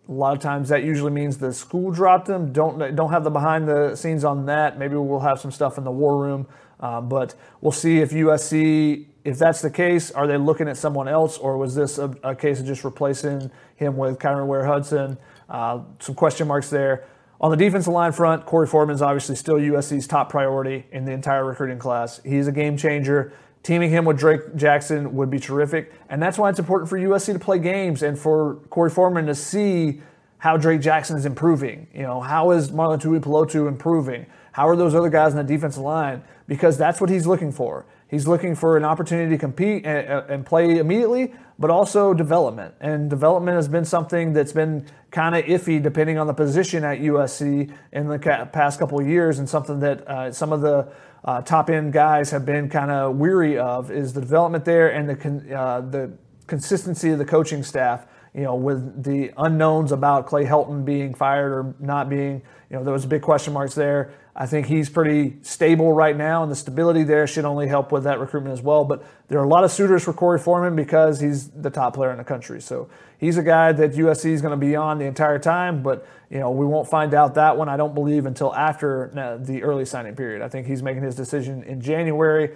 A lot of times that usually means the school dropped him. Don't have the behind the scenes on that. Maybe we'll have some stuff in the war room, but we'll see if USC, if that's the case, are they looking at someone else, or was this a case of just replacing him with Kyron Ware-Hudson? Some question marks there. On the defensive line front, Corey Foreman is obviously still USC's top priority in the entire recruiting class. He's a game changer. Teaming him with Drake Jackson would be terrific, and that's why it's important for USC to play games and for Corey Foreman to see how Drake Jackson is improving. How is Marlon Tuipulotu improving? How are those other guys on the defensive line? Because that's what he's looking for. He's looking for an opportunity to compete and play immediately, but also development. And development has been something that's been kind of iffy depending on the position at USC in the past couple of years, and something that some of the top-end guys have been kind of weary of is the development there and the consistency of the coaching staff. With the unknowns about Clay Helton being fired or not being, there was big question marks there. I think he's pretty stable right now, and the stability there should only help with that recruitment as well. But there are a lot of suitors for Corey Foreman because he's the top player in the country. So he's a guy that USC is going to be on the entire time, but we won't find out that one, I don't believe, until after the early signing period. I think he's making his decision in January.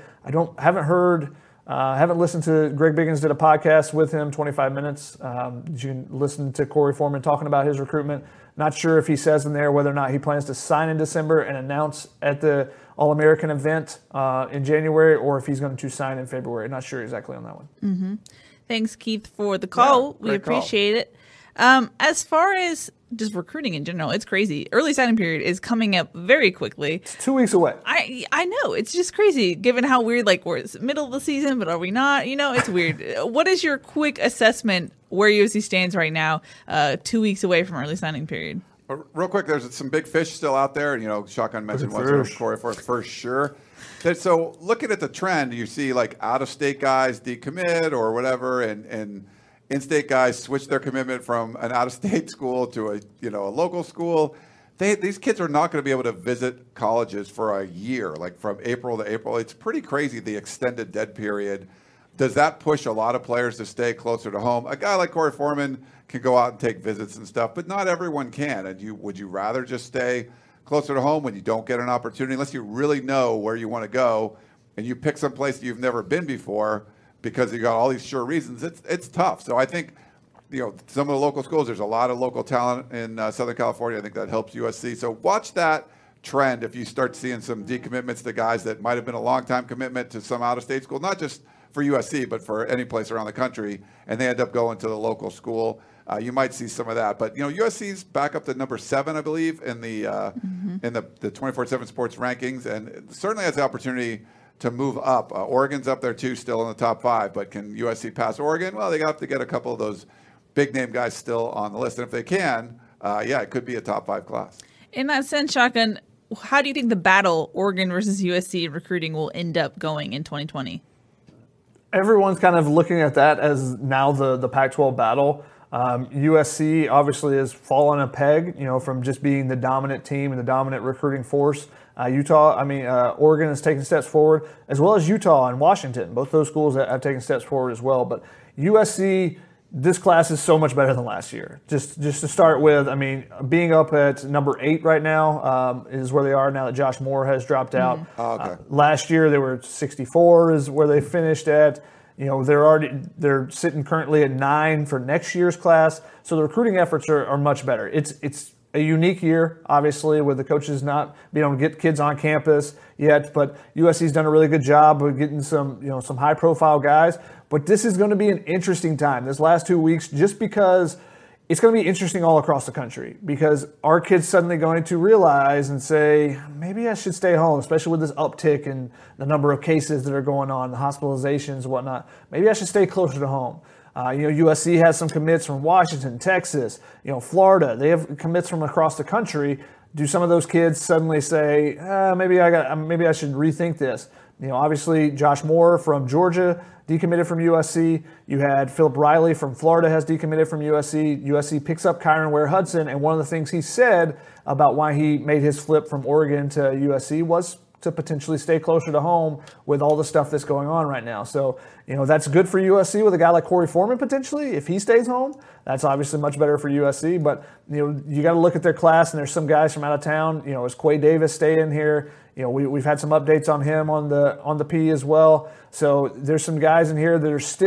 Haven't listened to Greg Biggins did a podcast with him, 25 minutes. You can listen to Corey Foreman talking about his recruitment. Not sure if he says in there whether or not he plans to sign in December and announce at the All-American event in January, or if he's going to sign in February. Not sure exactly on that one. Mm-hmm. Thanks, Keith, for the call. We appreciate it. As far as just recruiting in general, it's crazy. Early signing period is coming up very quickly. It's 2 weeks away. I know. It's just crazy given how weird, we're middle of the season, but are we not? It's weird. What is your quick assessment where USC stands right now, 2 weeks away from early signing period? Real quick, there's some big fish still out there. Shotgun mentioned one Corey for sure. So looking at the trend, you see out-of-state guys decommit or whatever, and in-state guys switch their commitment from an out-of-state school to a local school. These kids are not going to be able to visit colleges for a year, from April to April. It's pretty crazy, the extended dead period. Does that push a lot of players to stay closer to home? A guy like Corey Foreman can go out and take visits and stuff, but not everyone can. And would you rather just stay closer to home when you don't get an opportunity, unless you really know where you want to go and you pick some place that you've never been before because you got all these sure reasons? It's tough. So I think some of the local schools, there's a lot of local talent in Southern California. I think that helps USC. So watch that trend if you start seeing some decommitments to guys that might have been a long-time commitment to some out-of-state school, not just for USC, but for any place around the country, and they end up going to the local school. You might see some of that. But, USC's back up to number 7, I believe, in the 24/7 Sports rankings, and certainly has the opportunity to move up. Oregon's up there, too, still in the top 5. But can USC pass Oregon? Well, they have to get a couple of those big-name guys still on the list. And if they can, it could be a top 5 class. In that sense, Shotgun, how do you think the battle, Oregon versus USC in recruiting, will end up going in 2020? Everyone's kind of looking at that as now the Pac-12 battle. USC obviously has fallen a peg, from just being the dominant team and the dominant recruiting force. Oregon has taken steps forward, as well as Utah and Washington. Both those schools have taken steps forward as well. But USC, this class is so much better than last year. Just to start with, being up at number 8 right now is where they are now that Josh Moore has dropped out. Mm-hmm. Oh, okay. Last year they were 64 is where they finished at. They're sitting currently at 9 for next year's class. So the recruiting efforts are much better. It's a unique year, obviously, with the coaches not being able to get kids on campus yet, but USC's done a really good job of getting some high-profile guys. But this is going to be an interesting time, this last 2 weeks, just because it's going to be interesting all across the country, because our kids suddenly going to realize and say, maybe I should stay home, especially with this uptick in the number of cases that are going on, the hospitalizations and whatnot. Maybe I should stay closer to home. USC has some commits from Washington, Texas, Florida. They have commits from across the country. Do some of those kids suddenly say, maybe I should rethink this? Obviously Josh Moore from Georgia decommitted from USC. You had Philip Riley from Florida has decommitted from USC. USC picks up Kyron Ware-Hudson, and one of the things he said about why he made his flip from Oregon to USC was to potentially stay closer to home with all the stuff that's going on right now. So, that's good for USC with a guy like Corey Foreman potentially. If he stays home, that's obviously much better for USC. But, you got to look at their class, and there's some guys from out of town. Is Quay Davis staying here? We've had some updates on him on the P as well. So there's some guys in here that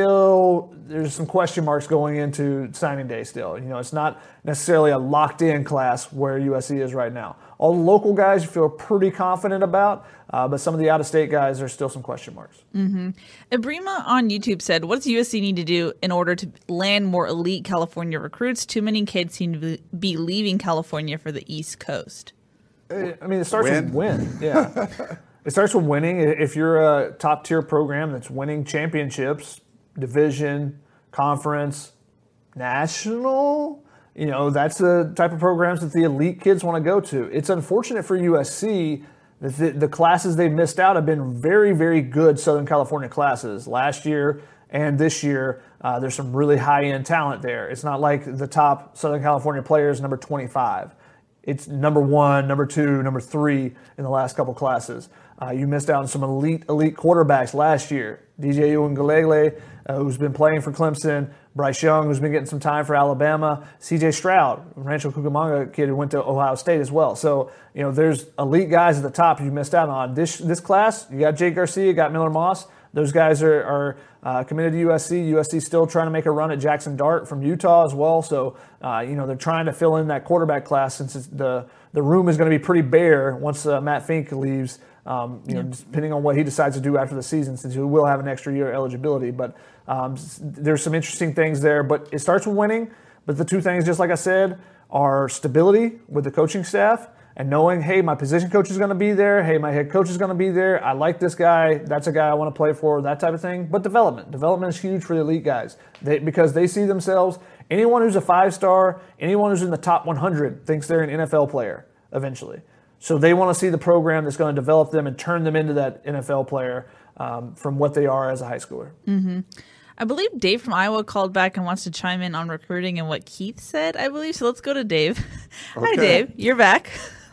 there's some question marks going into signing day still. It's not necessarily a locked in class where USC is right now. All the local guys you feel pretty confident about, but some of the out-of-state guys, there's still some question marks. Mm-hmm. Ibrima on YouTube said, what does USC need to do in order to land more elite California recruits? Too many kids seem to be leaving California for the East Coast. It starts with win. Yeah. It starts with winning. If you're a top-tier program that's winning championships, division, conference, national, that's the type of programs that the elite kids want to go to. It's unfortunate for USC that the classes they've missed out have been very, very good Southern California classes. Last year and this year, there's some really high-end talent there. It's not like the top Southern California players, number 25. It's number 1, number 2, number 3 in the last couple classes. You missed out on some elite quarterbacks last year. DJ Uiagalelei, who's been playing for Clemson. Bryce Young, who's been getting some time for Alabama. CJ Stroud, Rancho Cucamonga kid who went to Ohio State as well. So, there's elite guys at the top you missed out on. This class, you got Jake Garcia, you got Miller Moss. Those guys are committed to USC. USC's still trying to make a run at Jackson Dart from Utah as well. So, they're trying to fill in that quarterback class since the room is going to be pretty bare once Matt Fink leaves, depending on what he decides to do after the season, since he will have an extra year eligibility. But there's some interesting things there. But it starts with winning. But the two things, just like I said, are stability with the coaching staff and knowing, hey, my position coach is going to be there. Hey, my head coach is going to be there. I like this guy. That's a guy I want to play for, that type of thing. But development. Development is huge for the elite guys because they see themselves, anyone who's a 5-star, anyone who's in the top 100 thinks they're an NFL player eventually. So they want to see the program that's going to develop them and turn them into that NFL player from what they are as a high schooler. Mm-hmm. I believe Dave from Iowa called back and wants to chime in on recruiting and what Keith said, I believe. So let's go to Dave. Okay. Hi, Dave. You're back.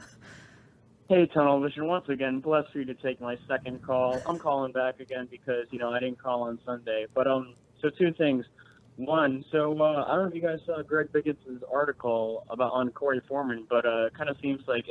Hey, Tunnel Vision. Once again, blessed for you to take my second call. I'm calling back again because, I didn't call on Sunday. But so two things. One, I don't know if you guys saw Greg Biggins's article on Corey Foreman, but it kind of seems like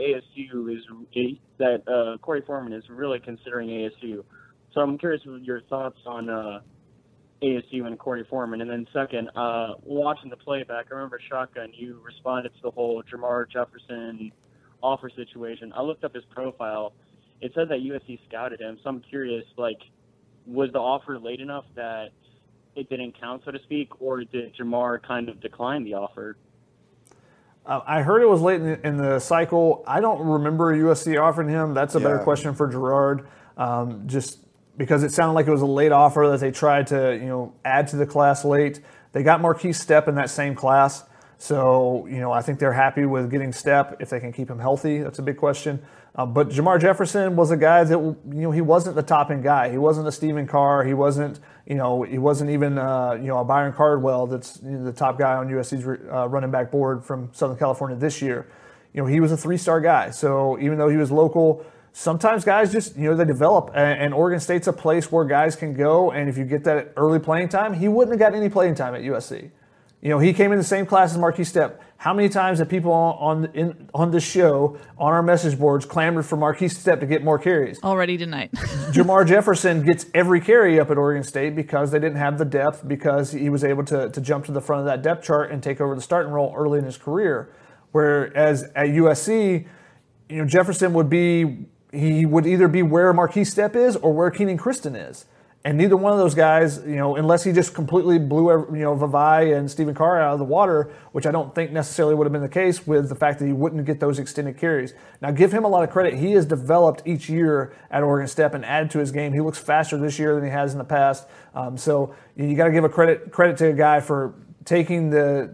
Corey Foreman is really considering ASU. So I'm curious with your thoughts on ASU and Corey Foreman. And then second, watching the playback, I remember Shotgun, you responded to the whole Jamar Jefferson offer situation. I looked up his profile. It said that USC scouted him. So I'm curious, was the offer late enough that it didn't count, so to speak, or did Jamar kind of decline the offer? I heard it was late in the cycle. I don't remember USC offering him. That's a better question for Gerard, just because it sounded like it was a late offer that they tried to add to the class late. They got Marquise Stepp in that same class. So, I think they're happy with getting Stepp if they can keep him healthy. That's a big question. But Jamar Jefferson was a guy that, he wasn't the top-end guy. He wasn't a Stephen Carr. He wasn't, he wasn't even, a Byron Cardwell that's the top guy on USC's running back board from Southern California this year. He was a 3-star guy. So even though he was local, sometimes guys just, they develop. And Oregon State's a place where guys can go. And if you get that early playing time, he wouldn't have got any playing time at USC. He came in the same class as Marquise Stepp. How many times have people on this show, on our message boards, clamored for Marquise Stepp to get more carries? Already tonight. Jamar Jefferson gets every carry up at Oregon State because they didn't have the depth, because he was able to jump to the front of that depth chart and take over the starting role early in his career. Whereas at USC, Jefferson would either be where Marquise Stepp is or where Keenan Kristen is. And neither one of those guys, unless he just completely blew, Vavae and Stephen Carr out of the water, which I don't think necessarily would have been the case with the fact that he wouldn't get those extended carries. Now, give him a lot of credit. He has developed each year at Oregon State and added to his game. He looks faster this year than he has in the past. So you got to give a credit to a guy for taking the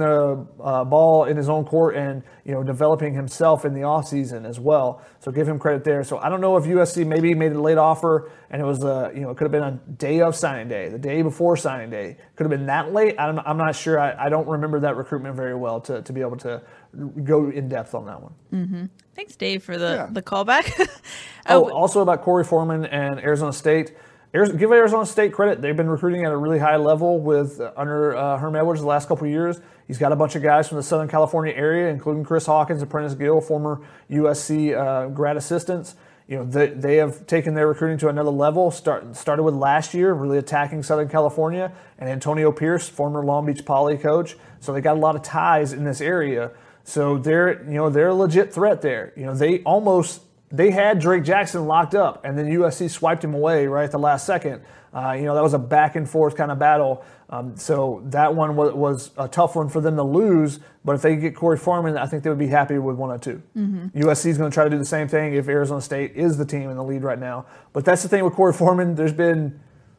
ball in his own court and developing himself in the offseason as well. So give him credit there. So I don't know if USC maybe made a late offer and it was it could have been a day of signing day, the day before signing day. Could have been that late. I'm not sure. I don't remember that recruitment very well to be able to go in depth on that one. Mm-hmm. Thanks, Dave, for the callback. Also about Corey Foreman and Arizona State. Give Arizona State credit. They've been recruiting at a really high level under Herm Edwards the last couple of years. He's got a bunch of guys from the Southern California area, including Chris Hawkins and Prentice Gill, former USC grad assistants. They have taken their recruiting to another level. Started with last year, really attacking Southern California, and Antonio Pierce, former Long Beach Poly coach. So they got a lot of ties in this area. So they're a legit threat there. They had Drake Jackson locked up, and then USC swiped him away right at the last second. That was a back and forth kind of battle. So that one was a tough one for them to lose. But if they get Corey Foreman, I think they would be happy with 1 or 2. Mm-hmm. USC is going to try to do the same thing if Arizona State is the team in the lead right now. But that's the thing with Corey Foreman. There's been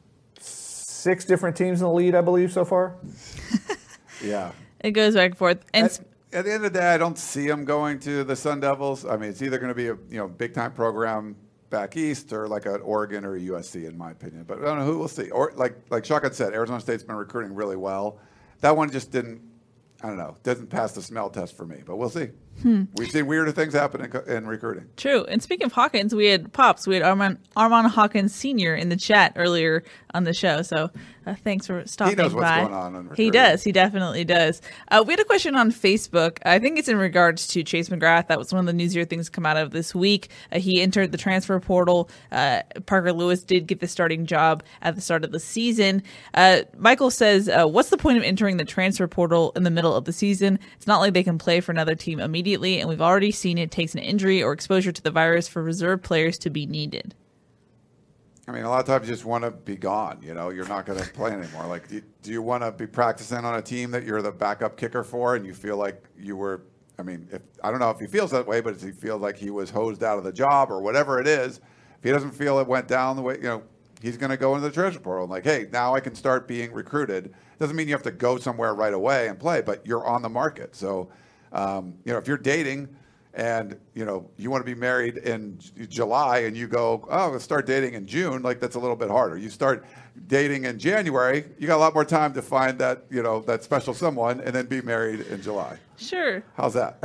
6 different teams in the lead, I believe, so far. Yeah. It goes back and forth. And at the end of the day, I don't see him going to the Sun Devils. I mean, it's either going to be a big time program back east or like an Oregon or a USC, in my opinion. But I don't know who we'll see. Or like Shotgun said, Arizona State's been recruiting really well. That one just didn't pass the smell test for me. But we'll see. We've seen weirder things happen in recruiting. True. And speaking of Hawkins, we had Armand Hawkins Sr. in the chat earlier on the show. So thanks for stopping by. He knows what's going on in recruiting. He does. He definitely does. We had a question on Facebook. I think it's in regards to Chase McGrath. That was one of the newsier things to come out of this week. He entered the transfer portal. Parker Lewis did get the starting job at the start of the season. Michael says, what's the point of entering the transfer portal in the middle of the season? It's not like they can play for another team immediately, and we've already seen it takes an injury or exposure to the virus for reserve players to be needed. I mean, a lot of times you just want to be gone. You're not going to play anymore. Like, do you want to be practicing on a team that you're the backup kicker for, and you feel like you were? I mean, I don't know if he feels that way, but does he feel like he was hosed out of the job or whatever it is? If he doesn't feel it went down the way, he's going to go into the transfer portal and like, hey, now I can start being recruited. Doesn't mean you have to go somewhere right away and play, but you're on the market. So, if you're dating and, you want to be married in July and you go, oh, let's start dating in June, like that's a little bit harder. You start dating in January, you got a lot more time to find that, that special someone and then be married in July. Sure. How's that?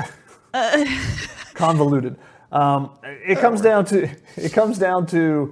Convoluted. It comes down to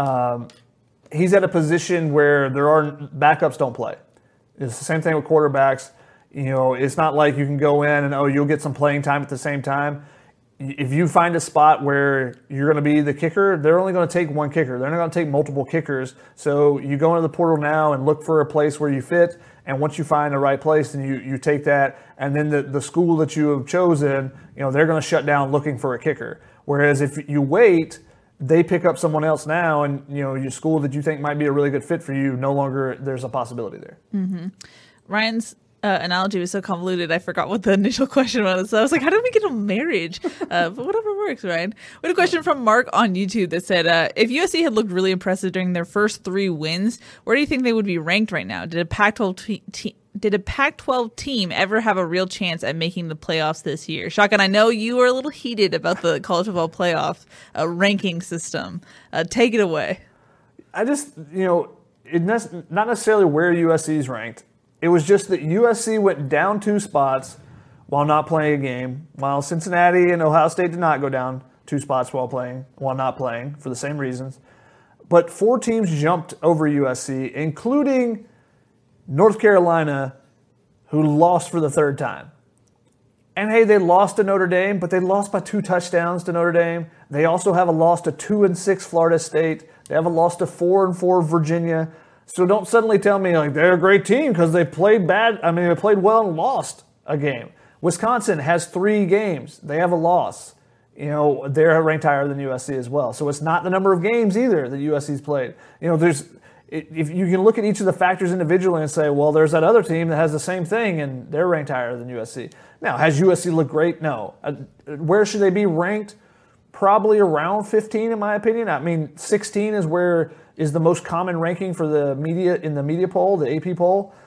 he's at a position where backups don't play. It's the same thing with quarterbacks. It's not like you can go in and, you'll get some playing time at the same time. If you find a spot where you're going to be the kicker, they're only going to take one kicker. They're not going to take multiple kickers. So you go into the portal now and look for a place where you fit. And once you find the right place, then you take that. And then the school that you have chosen, they're going to shut down looking for a kicker. Whereas if you wait, they pick up someone else now, and your school that you think might be a really good fit for you, no longer there's a possibility there. Mm-hmm. Ryan's analogy was so convoluted, I forgot what the initial question was. So I was like, how did we get a marriage? But whatever works, Ryan. We had a question from Mark on YouTube that said, if USC had looked really impressive during their first 3 wins, where do you think they would be ranked right now? Did a Pac-12 team ever have a real chance at making the playoffs this year? Shotgun, I know you were a little heated about the college football playoff ranking system. Take it away. I just, it's not necessarily where USC is ranked. It was just that USC went down 2 spots while not playing a game, while Cincinnati and Ohio State did not go down 2 spots while not playing for the same reasons. But 4 teams jumped over USC, including North Carolina, who lost for the 3rd time. And hey, they lost to Notre Dame, but they lost by 2 touchdowns to Notre Dame. They also have a loss to 2-6 Florida State. They have a loss to 4-4 Virginia. So don't suddenly tell me like they're a great team because they played bad. I mean, they played well and lost a game. Wisconsin has 3 games. They have a loss. They're ranked higher than USC as well. So it's not the number of games either that USC's played. If you can look at each of the factors individually and say, well, there's that other team that has the same thing and they're ranked higher than USC. Now, has USC looked great? No. Where should they be ranked? Probably around 15, in my opinion. I mean, 16 is the most common ranking for the media in the media poll, the AP poll.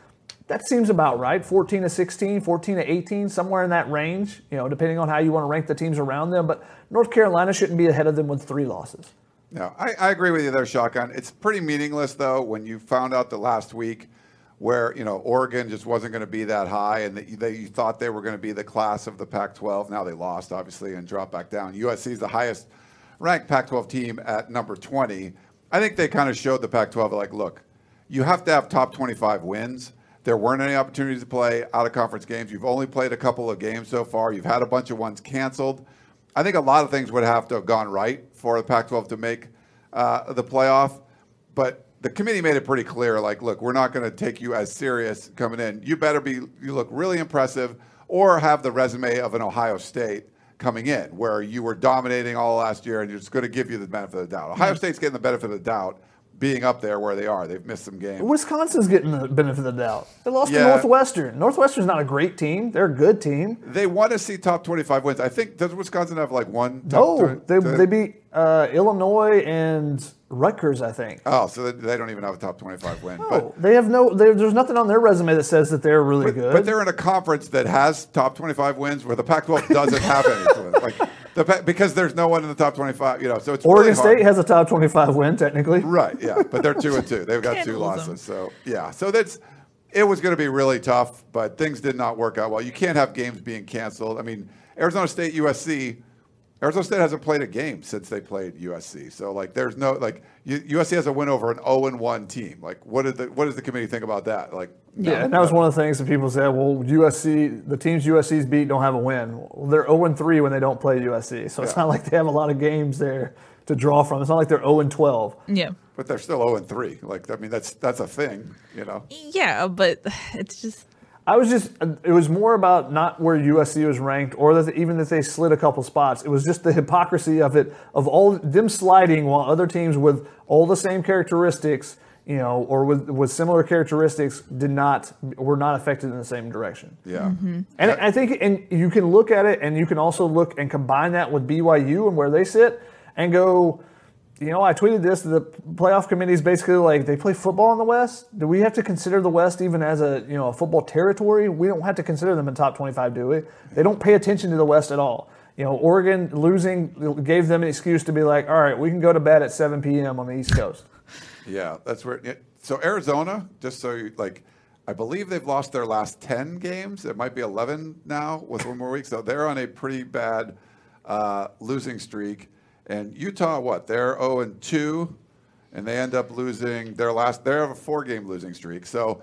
That seems about right. 14 to 16, 14 to 18, somewhere in that range, depending on how you want to rank the teams around them. But North Carolina shouldn't be ahead of them with 3 losses. No, I agree with you there, Shotgun. It's pretty meaningless, though, when you found out the last week where, Oregon just wasn't going to be that high and that you thought they were going to be the class of the Pac-12. Now they lost, obviously, and dropped back down. USC is the highest ranked Pac-12 team at number 20. I think they kind of showed the Pac-12, like, look, you have to have top 25 wins. There weren't any opportunities to play out-of-conference games. You've only played a couple of games so far. You've had a bunch of ones canceled. I think a lot of things would have to have gone right for the Pac-12 to make the playoff. But the committee made it pretty clear, like, look, we're not going to take you as serious coming in. You look really impressive or have the resume of an Ohio State coming in where you were dominating all last year and you're just going to give you the benefit of the doubt. Ohio State's getting the benefit of the doubt being up there where they are. They've missed some games. Wisconsin's getting the benefit of the doubt. They lost to Northwestern. Northwestern's not a great team. They're a good team. They want to see top 25 wins. I think, does Wisconsin have like one? No, they beat Illinois and Rutgers, I think. Oh, so they don't even have a top 25 win. No, but they have there's nothing on their resume that says that they're really good. But they're in a conference that has top 25 wins where the Pac-12 doesn't have any. Because there's no one in the top 25, so it's Oregon really hard. State has a top 25 win, technically. Right, yeah, but they're 2-2. They've got 2 losses. So, yeah. So it was going to be really tough, but things did not work out well. You can't have games being canceled. I mean, Arizona State, USC, Arizona State hasn't played a game since they played USC. So, there's no, USC has a win over an 0-1 team. What does the committee think about that? Yeah, and that was one of the things that people said, well, the teams USC's beat don't have a win. Well, they're 0-3 when they don't play USC. So it's not like they have a lot of games there to draw from. It's not like they're 0-12. Yeah. But they're still 0-3. That's a thing, Yeah, but it's just... It was more about not where USC was ranked or that even if they slid a couple spots. It was just the hypocrisy of it, of all them sliding while other teams with all the same characteristics, or with similar characteristics were not affected in the same direction. Yeah. Mm-hmm. And I think you can look at it and you can also look and combine that with BYU and where they sit and go, I tweeted this, the playoff committee is basically like, they play football in the West. Do we have to consider the West even as a football territory? We don't have to consider them in top 25, do we? They don't pay attention to the West at all. Oregon losing gave them an excuse to be like, all right, we can go to bed at 7 p.m. on the East Coast. Yeah, that's where. So Arizona, just so you I believe they've lost their last 10 games. It might be 11 now with one more week. So they're on a pretty bad losing streak. And Utah, They're 0-2, and they end up losing their last. They have a 4-game losing streak. So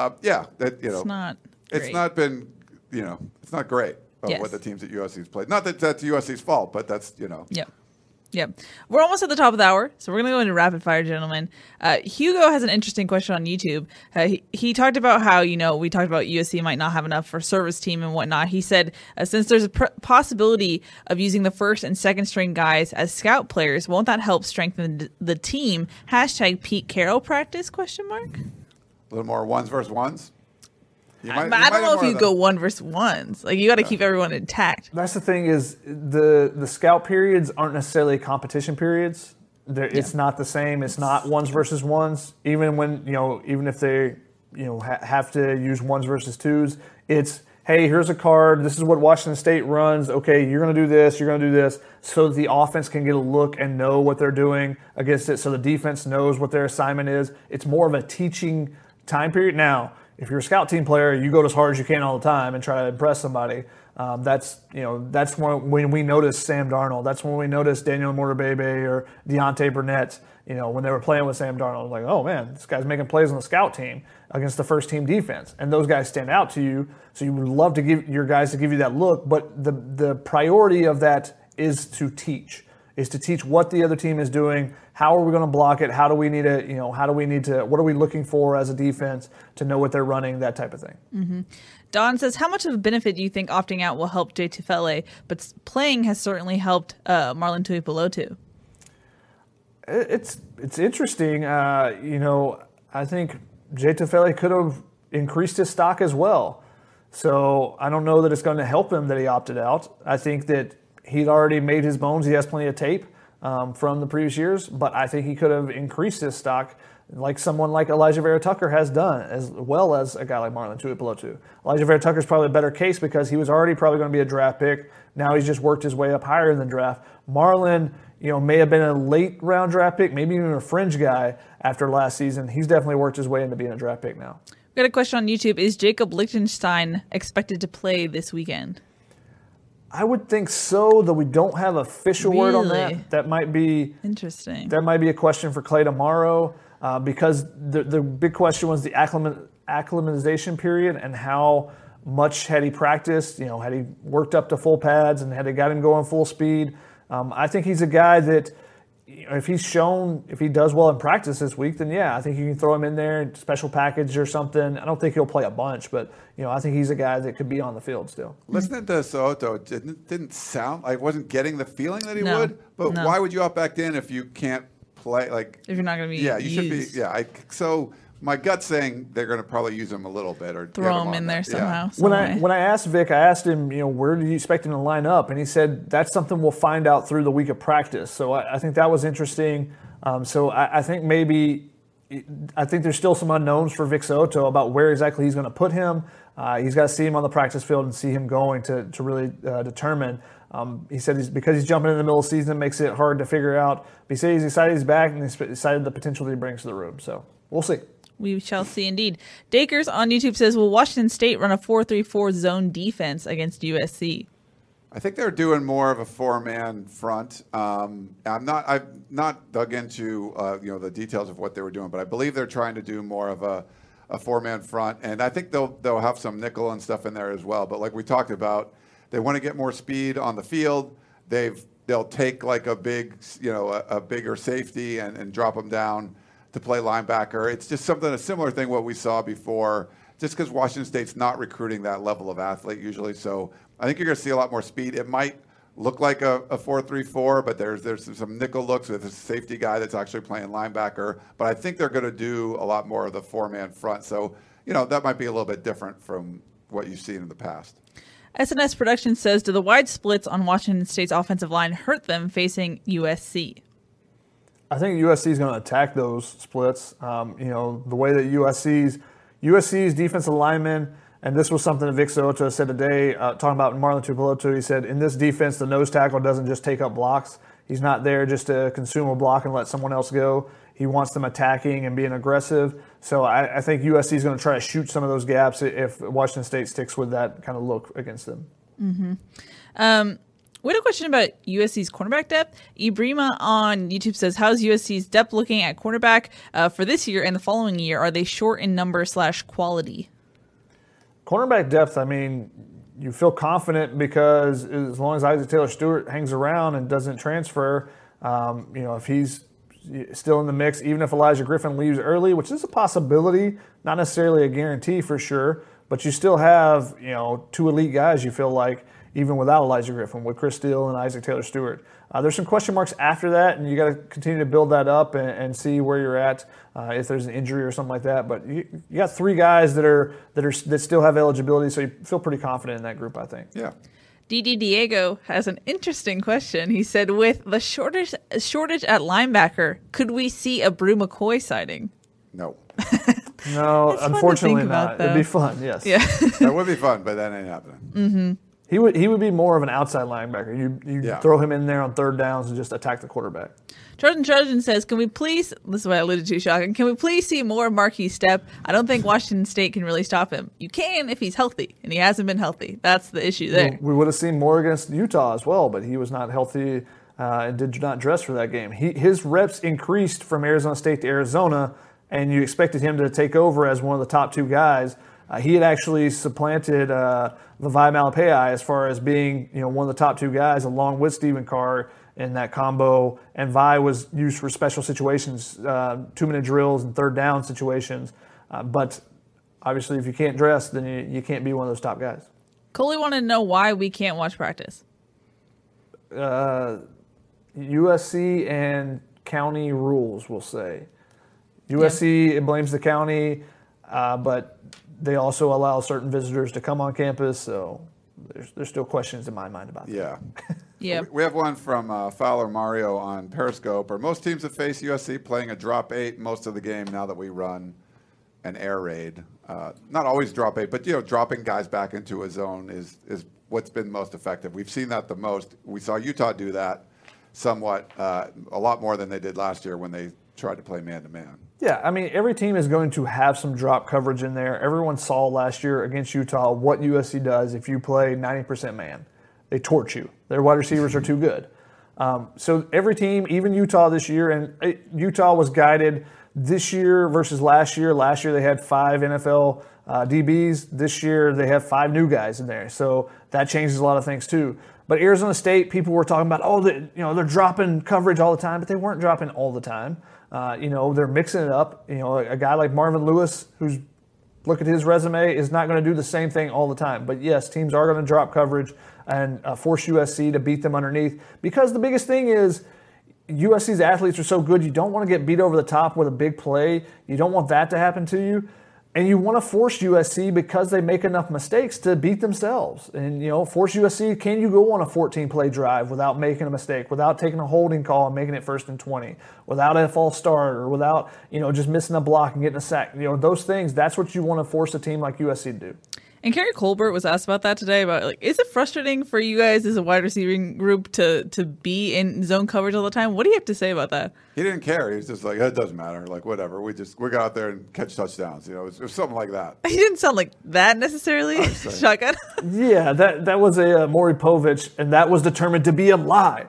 it's not. It's not been. It's not great what the teams at USC's played. Not that that's USC's fault, but that's Yeah. Yeah. We're almost at the top of the hour, so we're going to go into rapid fire, gentlemen. Hugo has an interesting question on YouTube. He talked about how, we talked about USC might not have enough for service team and whatnot. He said, since there's a possibility of using the first and second string guys as scout players, won't that help strengthen the team? # Pete Carroll practice, ? A little more ones versus ones? I don't know if you go 1 versus 1s. You got to keep everyone intact. That's the thing is the scout periods aren't necessarily competition periods. It's not the same. It's not 1s versus 1s. Even when even if they have to use 1s versus 2s, it's hey, here's a card. This is what Washington State runs. Okay, you're going to do this. You're going to do this, so that the offense can get a look and know what they're doing against it. So the defense knows what their assignment is. It's more of a teaching time period now. If you're a scout team player, you go as hard as you can all the time and try to impress somebody. That's when we noticed Sam Darnold. That's when we noticed Daniel Motorbebe or Deontay Burnett. When they were playing with Sam Darnold, like, oh man, this guy's making plays on the scout team against the first team defense, and those guys stand out to you. So you would love to give your guys to give you that look, but the priority of that is to teach what the other team is doing. How are we going to block it? How do we need to, what are we looking for as a defense to know what they're running, that type of thing. Mm-hmm. Don says, how much of a benefit do you think opting out will help Jay Tufele? But playing has certainly helped Marlon Tuipulotu. It's interesting. I think Jay Tufele could have increased his stock as well. So I don't know that it's going to help him that he opted out. I think that he'd already made his bones. He has plenty of tape from the previous years, but I think he could have increased his stock like someone like Elijah Vera Tucker has done, as well as a guy like Marlon Tuipulotu. Elijah Vera Tucker is probably a better case because he was already probably going to be a draft pick. Now he's just worked his way up higher in the draft. Marlon, may have been a late round draft pick, maybe even a fringe guy after last season. He's definitely worked his way into being a draft pick now. We got a question on YouTube. Is Jacob Lichtenstein expected to play this weekend? I would think so, though we don't have official word on that. That might be interesting. That might be a question for Clay tomorrow, because the big question was the acclimatization period and how much had he practiced. Had he worked up to full pads and had they got him going full speed. I think he's a guy that, if he does well in practice this week, then yeah, I think you can throw him in there, special package or something. I don't think he'll play a bunch, but I think he's a guy that could be on the field still. Listening to Soto didn't sound like, I wasn't getting the feeling that he would. But why would you opt back in if you can't play? Like, if you're not going to be you should be. Yeah, so my gut's saying they're going to probably use him a little bit or throw him in there somehow. Yeah. When I asked Vic, I asked him, where do you expect him to line up, and he said that's something we'll find out through the week of practice. So I think that was interesting. So I think there's still some unknowns for Vic Soto about where exactly he's going to put him. He's got to see him on the practice field and see him going to really determine. He said because he's jumping in the middle of the season, it makes it hard to figure out. But he said he's excited he's back and he's excited the potential that he brings to the room. So we'll see. We shall see indeed. Dakers on YouTube says, will Washington State run a 4-3-4 zone defense against USC? I think they're doing more of a four-man front. I've not dug into the details of what they were doing, but I believe they're trying to do more of a four-man front, and I think they'll have some nickel and stuff in there as well. But like we talked about, they want to get more speed on the field. They'll take like a bigger safety and drop them down to play linebacker. It's just a similar thing what we saw before, just because Washington State's not recruiting that level of athlete usually. So I think you're going to see a lot more speed. It might look like a 4-3-4, but there's some nickel looks with a safety guy that's actually playing linebacker. But I think they're going to do a lot more of the four-man front. So, that might be a little bit different from what you've seen in the past. SNS Production says, do the wide splits on Washington State's offensive line hurt them facing USC? I think USC is going to attack those splits. The way that USC's defensive linemen, and this was something that Vic Soto said today, talking about Marlon Tuipulotu. He said, in this defense, the nose tackle doesn't just take up blocks. He's not there just to consume a block and let someone else go. He wants them attacking and being aggressive. So I think USC is going to try to shoot some of those gaps if Washington State sticks with that kind of look against them. Mm-hmm. We had a question about USC's cornerback depth. Ibrima on YouTube says, how's USC's depth looking at cornerback for this year and the following year? Are they short in number / quality? Cornerback depth, you feel confident because as long as Isaac Taylor Stewart hangs around and doesn't transfer, if he's still in the mix, even if Elijah Griffin leaves early, which is a possibility, not necessarily a guarantee for sure, but you still have, two elite guys you feel like, even without Elijah Griffin, with Chris Steele and Isaac Taylor Stewart. There's some question marks after that, and you got to continue to build that up and see where you're at if there's an injury or something like that. But you got three guys that still have eligibility, so you feel pretty confident in that group, I think. Yeah. DD Diego has an interesting question. He said, with the shortage at linebacker, could we see a Brew McCoy sighting? No. No, unfortunately not. It'd be fun, yes. Yeah. That would be fun, but that ain't happening. Mm-hmm. He would be more of an outside linebacker. You throw him in there on third downs and just attack the quarterback. Trojan says, can we please, this is what I alluded to, Shotgun, can we please see more Marquise Stepp? I don't think Washington State can really stop him. You can if he's healthy, and he hasn't been healthy. That's the issue there. We would have seen more against Utah as well, but he was not healthy and did not dress for that game. His reps increased from Arizona State to Arizona, and you expected him to take over as one of the top two guys. He had actually supplanted Levi Malapei as far as being one of the top two guys along with Stephen Carr in that combo. And Vi was used for special situations, 2-minute drills and third down situations. But obviously if you can't dress, then you can't be one of those top guys. Coley wanted to know why we can't watch practice. USC and county rules, we'll say. USC blames the county, but they also allow certain visitors to come on campus, so there's still questions in my mind about that. Yeah. Yeah. We have one from Fowler Mario on Periscope. Are most teams that face USC playing a drop 8 most of the game now that we run an air raid? Not always drop 8, but dropping guys back into a zone is what's been most effective. We've seen that the most. We saw Utah do that somewhat, a lot more than they did last year when they tried to play man-to-man. Yeah, I mean, every team is going to have some drop coverage in there. Everyone saw last year against Utah what USC does if you play 90% man. They torch you. Their wide receivers are too good. So every team, even Utah this year, and Utah was guided this year versus last year. Last year they had 5 NFL DBs. This year they have 5 new guys in there. So that changes a lot of things too. But Arizona State, people were talking about, they're dropping coverage all the time, but they weren't dropping all the time. They're mixing it up. A guy like Marvin Lewis, who's look at his resume, is not going to do the same thing all the time. But yes, teams are going to drop coverage and force USC to beat them underneath. Because the biggest thing is USC's athletes are so good, you don't want to get beat over the top with a big play. You don't want that to happen to you. And you want to force USC because they make enough mistakes to beat themselves. And, force USC, can you go on a 14-play drive without making a mistake, without taking a holding call and making it 1st and 20, without a false start, or without, just missing a block and getting a sack? Those things, that's what you want to force a team like USC to do. And Kerry Colbert was asked about that today, about is it frustrating for you guys as a wide receiving group to be in zone coverage all the time? What do you have to say about that? He didn't care. He was just like, it doesn't matter. Like, whatever. We got out there and catch touchdowns. It was something like that. He didn't sound like that necessarily. Shotgun. Yeah, that was a Maury Povich, and that was determined to be a lie.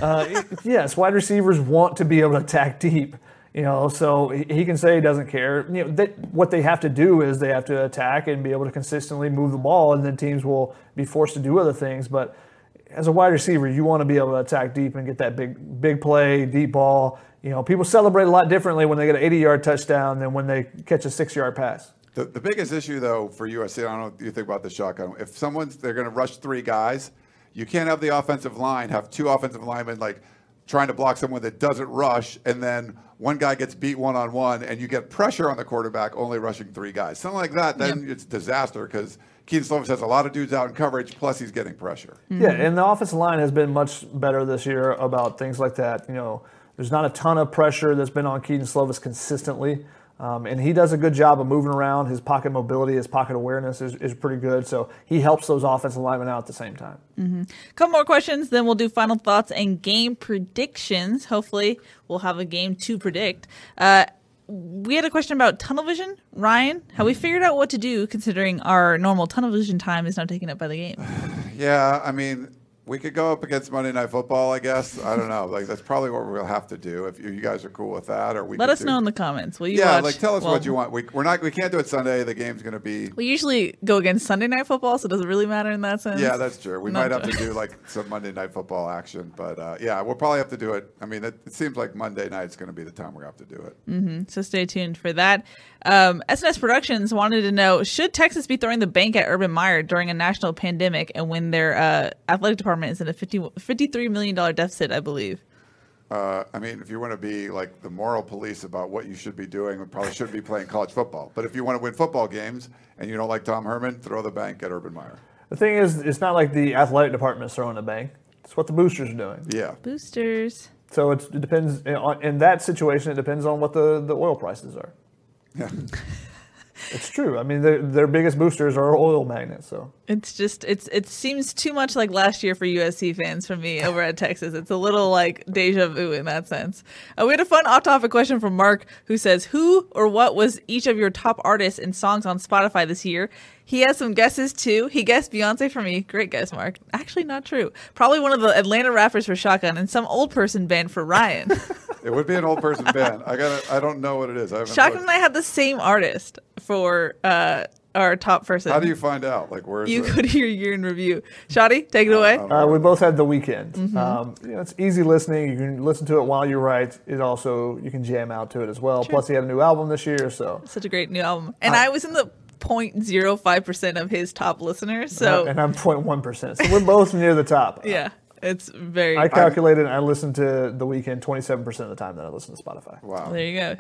Yes, wide receivers want to be able to attack deep. So he can say he doesn't care. What they have to do is they have to attack and be able to consistently move the ball, and then teams will be forced to do other things. But as a wide receiver, you want to be able to attack deep and get that big play, deep ball. People celebrate a lot differently when they get an 80-yard touchdown than when they catch a 6-yard pass. The biggest issue, though, for USC, I don't know what you think about the shotgun. If they're going to rush 3 guys, you can't have the offensive line have 2 offensive linemen trying to block someone that doesn't rush, and then one guy gets beat one-on-one, and you get pressure on the quarterback only rushing 3 guys. Something like that, then it's disaster because Keaton Slovis has a lot of dudes out in coverage, plus he's getting pressure. Mm-hmm. Yeah, and the offensive line has been much better this year about things like that. There's not a ton of pressure that's been on Keaton Slovis consistently. And he does a good job of moving around. His pocket mobility, his pocket awareness is pretty good. So he helps those offensive linemen out at the same time. Mm-hmm. A couple more questions, then we'll do final thoughts and game predictions. Hopefully we'll have a game to predict. We had a question about tunnel vision. Ryan, have we figured out what to do considering our normal tunnel vision time is now taken up by the game? Yeah, I mean, we could go up against Monday Night Football, I guess. I don't know. That's probably what we'll have to do if you guys are cool with that. Or let us know in the comments. Will you watch? Tell us what you want. We can't do it Sunday. The game's going to be. We usually go against Sunday Night Football, so does it really matter in that sense? Yeah, that's true. We might have to do some Monday Night Football action, but we'll probably have to do it. I mean, it seems like Monday night's going to be the time we're going to have to do it. Mm-hmm. So stay tuned for that. SNS Productions wanted to know, should Texas be throwing the bank at Urban Meyer during a national pandemic and when their athletic department is in a $53 million deficit, I believe? I mean, if you want to be like the moral police about what you should be doing, we probably shouldn't be playing college football. But if you want to win football games and you don't like Tom Herman, throw the bank at Urban Meyer. The thing is, it's not like the athletic department is throwing the bank. It's what the boosters are doing. Yeah. Boosters. So it depends. In that situation, it depends on what the oil prices are. Yeah. It's true. I mean, their biggest boosters are oil magnets. So it's just it seems too much like last year for USC fans for me over at Texas. It's a little like deja vu in that sense. We had a fun off-topic question from Mark, who says, "Who or what was each of your top artists and songs on Spotify this year?" He has some guesses too. He guessed Beyonce for me. Great guess, Mark. Actually, not true. Probably one of the Atlanta rappers for Shotgun and some old person band for Ryan. It would be an old person band. I don't know what it is. Shotgun and I had the same artist for our top person. How do you find out? Like, where is you go to your year in review. Shotty, take it away. We both had The Weeknd. Mm-hmm. It's easy listening. You can listen to it while you write. It also, you can jam out to it as well. Sure. Plus, he had a new album this year. So such a great new album. And I was in the 0.05% of his top listeners. So and I'm 0.1%. So we're both near the top. Yeah. It's very. I calculated. I listened to The Weeknd 27% of the time that I listen to Spotify. Wow. There you go.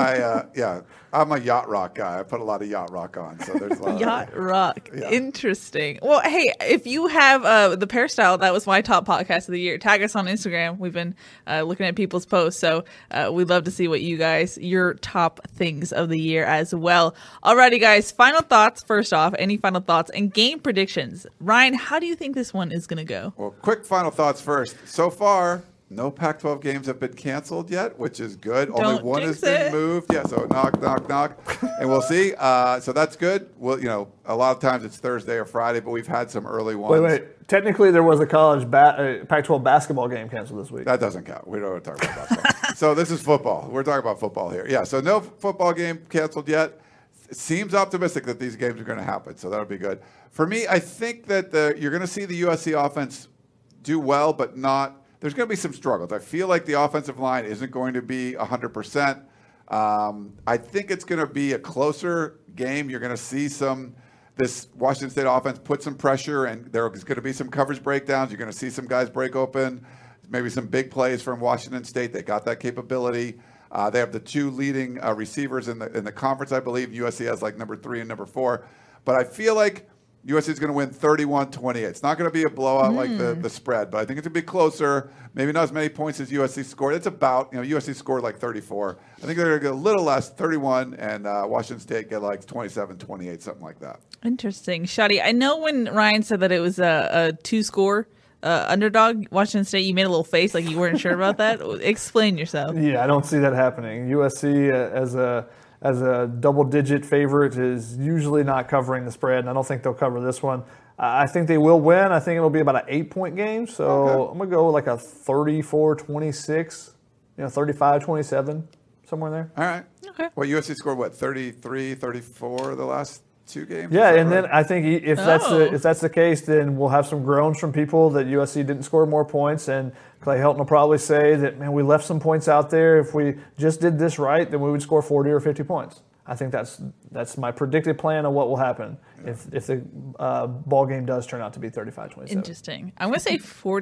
I'm a yacht rock guy. I put a lot of yacht rock on, so there's a lot Yacht rock. Yeah. Interesting. Well, hey, if you have the Peristyle, that was my top podcast of the year. Tag us on Instagram. We've been looking at people's posts, so we'd love to see what your top things of the year as well. Alrighty, guys. Final thoughts. First off, any final thoughts and game predictions? Ryan, how do you think this one is going to go? Well, quick final thoughts first. So far, no Pac-12 games have been canceled yet, which is good. Only one has been moved. Yeah, so knock, knock, knock, and we'll see. So that's good. Well, a lot of times it's Thursday or Friday, but we've had some early ones. Wait. Technically, there was a college Pac-12 basketball game canceled this week. That doesn't count. We don't want to talk about basketball. So this is football. We're talking about football here. Yeah, so no football game canceled yet. It seems optimistic that these games are going to happen, so that'll be good. For me, I think that you're going to see the USC offense do well, but not. There's going to be some struggles. I feel like the offensive line isn't going to be 100%. I think it's going to be a closer game. You're going to see this Washington State offense put some pressure, and there's going to be some coverage breakdowns. You're going to see some guys break open, maybe some big plays from Washington State. They got that capability. They have the two leading receivers in the conference, I believe. USC has like number 3 and number 4. But I feel like USC is going to win 31-28. It's not going to be a blowout like the spread, but I think it's going to be closer. Maybe not as many points as USC scored. It's about, USC scored like 34. I think they're going to get a little less, 31, and Washington State get like 27-28, something like that. Interesting. Shadi, I know when Ryan said that it was a 2-score underdog, Washington State, you made a little face like you weren't sure about that. Explain yourself. Yeah, I don't see that happening. USC as a double-digit favorite is usually not covering the spread, and I don't think they'll cover this one. I think they will win. I think it'll be about an 8-point game, so I'm going to go like a 34-26, 35-27, somewhere in there. All right. Okay. Well, USC scored, 33, 34 the last 2 games? Yeah, and then I think if that's the case, then we'll have some groans from people that USC didn't score more points, and Clay Helton will probably say that, man, we left some points out there. If we just did this right, then we would score 40 or 50 points. I think that's my predicted plan of what will happen if the ball game does turn out to be 35-27. Interesting. I'm going to say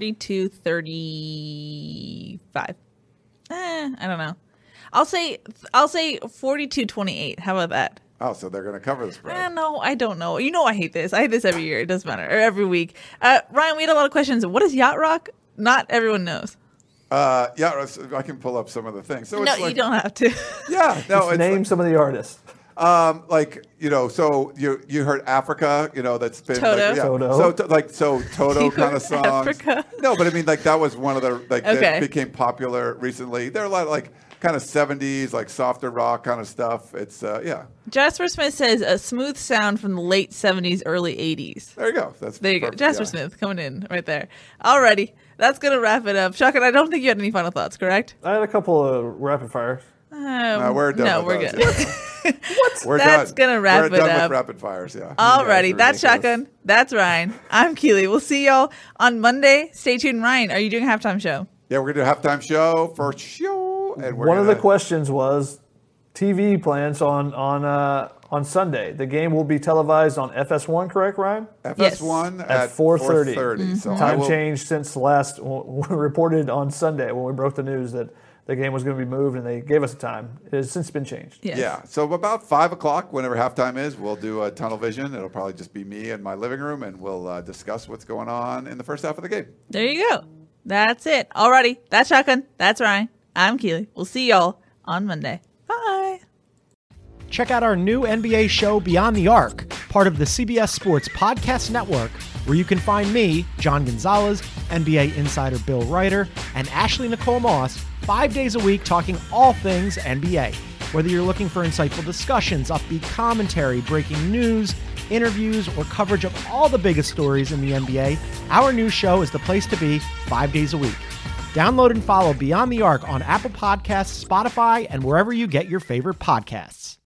42-35. I don't know. I'll say 42-28. How about that? Oh, so they're going to cover the spread. No, I don't know. I hate this. I hate this every year. It doesn't matter. Or every week. Ryan, we had a lot of questions. What is yacht rock? Not everyone knows. Yeah, I can pull up some of the things. So no, you don't have to. Yeah, no. Name some of the artists. So you heard Africa, that's been Toto. So Toto kind of songs. Africa. No, but I mean, that was one of the that became popular recently. There are a lot of kind of 70s, softer rock kind of stuff. It's Jasper Smith says a smooth sound from the late 70s, early 80s. There you go. There you go. Jasper Smith coming in right there. Alrighty. That's going to wrap it up. Shotgun, I don't think you had any final thoughts, correct? I had a couple of rapid fires. No, we're done. No, we're those. good. We're That's done. going to wrap we're it done up. With rapid fires, yeah. Alrighty. That's Shotgun. That's Ryan. I'm Keely. We'll see y'all on Monday. Stay tuned. Ryan, are you doing a halftime show? Yeah, we're going to do a halftime show for show. And one of the questions was TV plans on Sunday. The game will be televised on FS1, correct, Ryan? FS1 at 4:30. Mm-hmm. So time changed since last we reported on Sunday when we broke the news that the game was going to be moved, and they gave us a time. It has since been changed. Yes. Yeah. So about 5 o'clock, whenever halftime is, we'll do a tunnel vision. It'll probably just be me in my living room, and we'll discuss what's going on in the first half of the game. There you go. That's it. Alrighty. That's Shotgun. That's Ryan. I'm Keely. We'll see y'all on Monday. Bye. Check out our new NBA show, Beyond the Arc, part of the CBS Sports Podcast Network, where you can find me, John Gonzalez, NBA insider Bill Ryder, and Ashley Nicole Moss 5 days a week talking all things NBA. Whether you're looking for insightful discussions, upbeat commentary, breaking news, interviews, or coverage of all the biggest stories in the NBA, our new show is the place to be 5 days a week. Download and follow Beyond the Arc on Apple Podcasts, Spotify, and wherever you get your favorite podcasts.